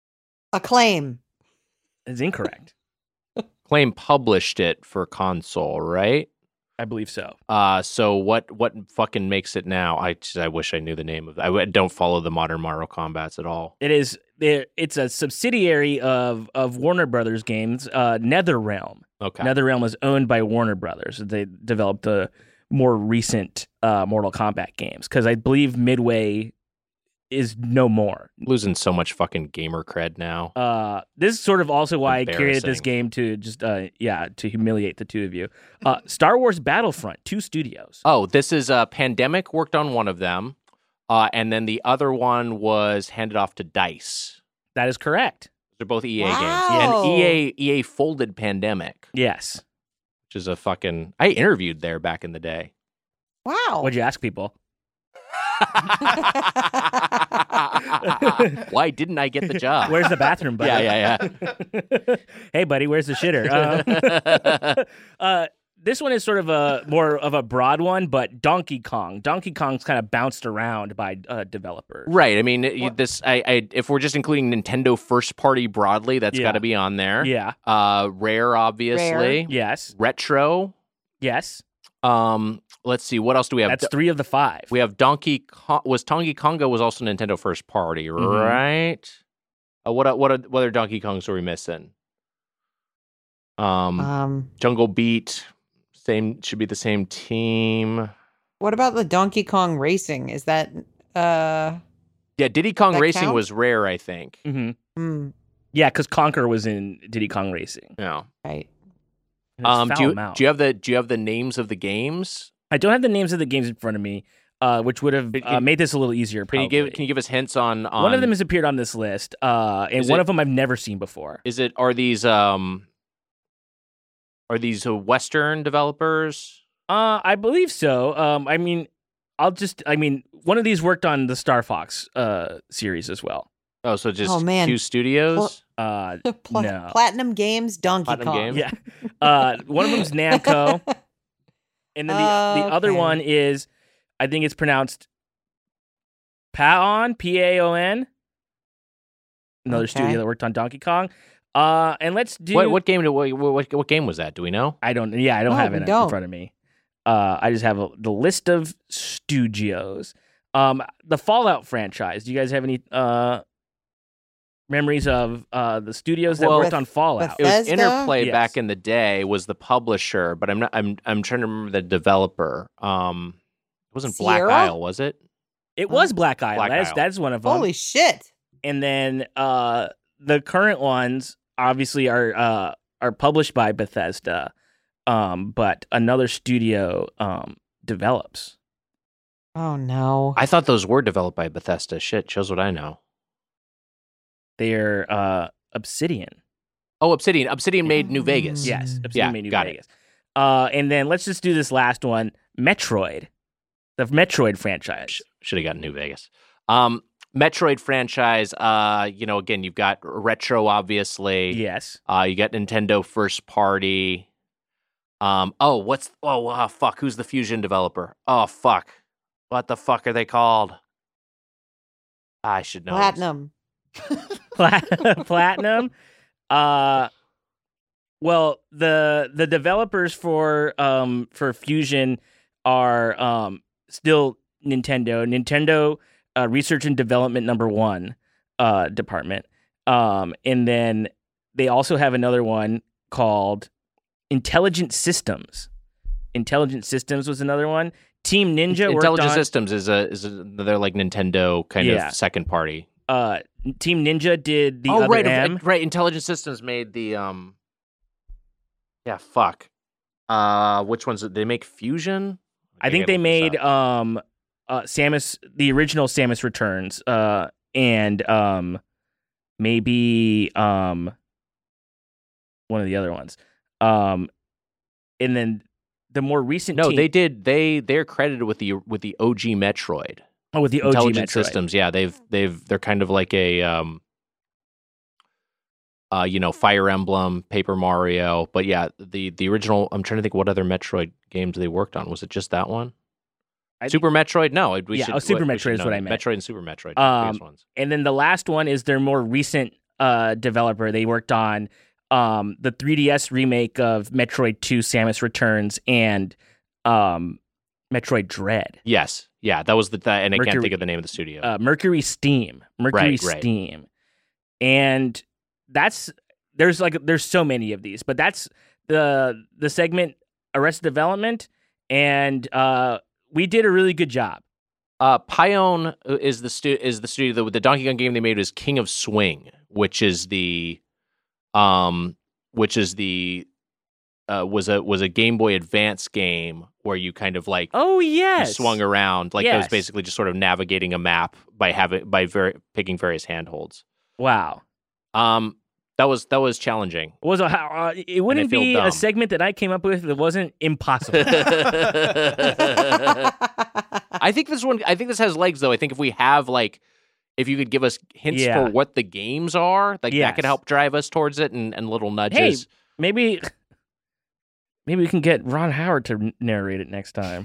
Acclaim. It's incorrect. Acclaim published it for console, right? I believe so. Uh, so what what fucking makes it now? I I wish I knew the name of it. I w- don't follow the modern Mortal Kombats at all. It is there. It's a subsidiary of of Warner Brothers games. Uh, NetherRealm. Okay. NetherRealm is owned by Warner Brothers. They developed the more recent uh, Mortal Kombat games because I believe Midway is no more. Losing so much fucking gamer cred now. Uh, this is sort of also why I created this Embarrassing. game to just uh, yeah to humiliate the two of you. Uh, Star Wars Battlefront, two studios. Oh, this is uh, Pandemic worked on one of them, uh, and then the other one was handed off to DICE. That is correct. They're both E A Wow. games, and E A E A folded Pandemic, Yes. which is a fucking. I interviewed there back in the day. Wow. What'd you ask people? Why didn't I get the job? Where's the bathroom, buddy? Yeah, yeah, Hey, buddy, where's the shitter? Uh, uh, this one is sort of a more of a broad one, but Donkey Kong. Donkey Kong's kind of bounced around by uh, developers. Right. I mean, you- this. I, I. If we're just including Nintendo first party broadly, that's Yeah. got to be on there. Yeah. Uh, Rare, obviously. Rare. Yes. Retro. Yes. Um. Let's see. What else do we have? That's three of the five. We have Donkey Kong. Was Donkey Konga was also Nintendo first party, Mm-hmm. right? Uh, what what what other Donkey Kongs are we missing? Um, Um, Jungle Beat, same should be the same team. what about the Donkey Kong Racing? Is that uh? Yeah, Diddy Kong That Racing count? was Rare, I think. Mm-hmm. Hmm, Yeah, because Conker was in Diddy Kong Racing. Yeah. right. It's Um. Do foul you mouth. do you have the do you have the names of the games? I don't have the names of the games in front of me, uh, which would have Can- uh, made this a little easier. Can you Probably. give Can you give us hints on, on One of them has appeared on this list, uh, and Is one it- of them I've never seen before. Is it are these um are these uh, Western developers? Uh, I believe so. Um, I mean, I'll just, I mean, one of these worked on the Star Fox uh series as well. Oh, so just Oh, man. Q Studios. Uh, Pla- no. Platinum Games, Donkey Platinum Kong. Games? Yeah. Uh, one of them's Namco, and then the the other Okay. one is, I think it's pronounced Paon, P A O N. Another Okay. studio that worked on Donkey Kong. Uh, and let's do. What what game? do- What, what what game was that? Do we know? I don't. Yeah, I don't No, have we it in don't. front of me. Uh, I just have a, the list of studios. Um, the Fallout franchise. Do you guys have any uh memories of uh the studios that Well, worked on Fallout? It was Bethesda? Interplay Yes. back in the day was the publisher, but I'm not. I'm I'm trying to remember the developer. Um, it wasn't Black Sierra? Isle, was it? It was Black Isle. Black That's Isle. that's one of them. Holy shit! And then uh the current ones obviously are uh are published by Bethesda, um, but another studio um develops. Oh no! I thought those were developed by Bethesda. Shit, shows what I know. They're uh Obsidian. Oh, Obsidian. Obsidian made New Vegas. Yes, Obsidian Yeah, made New got it. Vegas. Uh, and then let's just do this last one, Metroid, the Metroid franchise. Should have gotten New Vegas. Um, Metroid franchise. Uh, you know, again, you've got retro, obviously. Yes. Uh, you got Nintendo first party. Um. Oh, what's? Oh, uh, fuck. Who's the Fusion developer? Oh, fuck. What the fuck are they called? I should know. this. Platinum. Plat- Platinum. Uh, well, the the developers for um for Fusion are um still Nintendo. Nintendo uh, Research and Development number one uh department. Um, and then they also have another one called Intelligent Systems. Intelligent Systems was another one. Team Ninja worked Intelligent on, Systems is a is a, they're like Nintendo kind Yeah. of second party. uh Team Ninja did the oh, other right, M. right. Intelligent Systems made the um. Yeah, fuck. Uh, which ones did they make? Fusion. I think can't they look made this up. um uh Samus the original Samus Returns uh and um maybe um one of the other ones. Um and then the more recent No, team, they did. They they're credited with the with the O G Metroid. oh with the O G Intelligent Metroid. Systems. Yeah, they've they've they're kind of like a um. Uh, you know, Fire Emblem, Paper Mario, but yeah, the the original. I'm trying to think what other Metroid games they worked on. Was it just that one? I Super Metroid? No, we Yeah, should. oh, Super we Metroid should is know what that. I meant. Metroid and Super Metroid, Um, biggest ones. And then the last one is their more recent uh, developer. They worked on um, the three D S remake of Metroid two: Samus Returns and um, Metroid Dread. Yes, yeah, that was the, the and I Mercury, can't think of the name of the studio. Uh, Mercury Steam, Mercury right, right. Steam, and that's there's like there's so many of these, but that's the the segment Arrested Development, and uh, we did a really good job. Uh, Pione is the stu- is the studio the, the Donkey Kong game they made is King of Swing, which is the um which is the uh, was a was a Game Boy Advance game where you kind of like oh yes you swung around like yes. it was basically just sort of navigating a map by having by ver- picking various handholds. Wow. Um, that was that was challenging. Was a, uh, it wouldn't be dumb. a segment that I came up with that wasn't impossible. I think this one. I think this has legs, though. I think if we have like, if you could give us hints Yeah. for what the games are, like Yes. that could help drive us towards it, and, and little Hey, nudges. maybe maybe we can get Ron Howard to narrate it next time.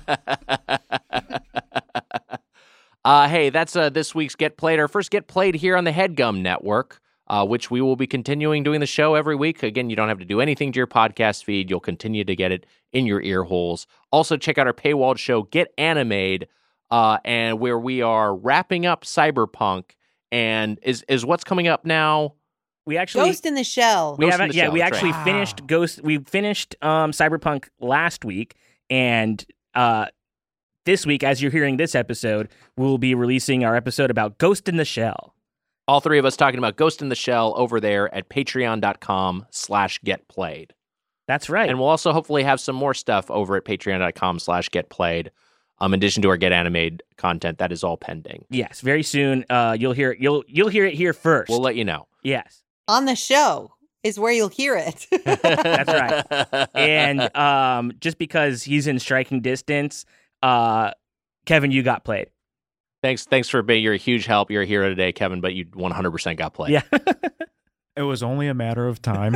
uh, hey, that's uh, this week's Get Played. Our first Get Played here on the HeadGum Network, uh, which we will be continuing doing the show every week. Again, you don't have to do anything to your podcast feed. You'll continue to get it in your ear holes. Also, check out our paywalled show, Get Animated, uh, and where we are wrapping up Cyberpunk. And is is what's coming up now? We actually Ghost in the Shell. we Ghost haven't in the yeah Shell, we that's actually right. finished Ghost. We finished um, Cyberpunk last week, and uh, this week, as you're hearing this episode, we'll be releasing our episode about Ghost in the Shell. All three of us talking about Ghost in the Shell over there at patreon.com slash getplayed. That's right. And we'll also hopefully have some more stuff over at patreon.com slash getplayed. Um, in addition to our Get Animated content, that is all pending. Yes, very soon. Uh, you'll hear you'll you'll hear it here first. We'll let you know. Yes, On the show is where you'll hear it. that's right. And um, just because he's in striking distance, uh, Kevin, you got played. Thanks, thanks for being. You're a huge help. You're a hero today, Kevin. But you one hundred percent got played. Yeah. It was only a matter of time.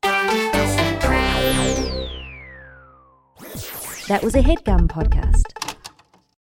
That was a HeadGum podcast.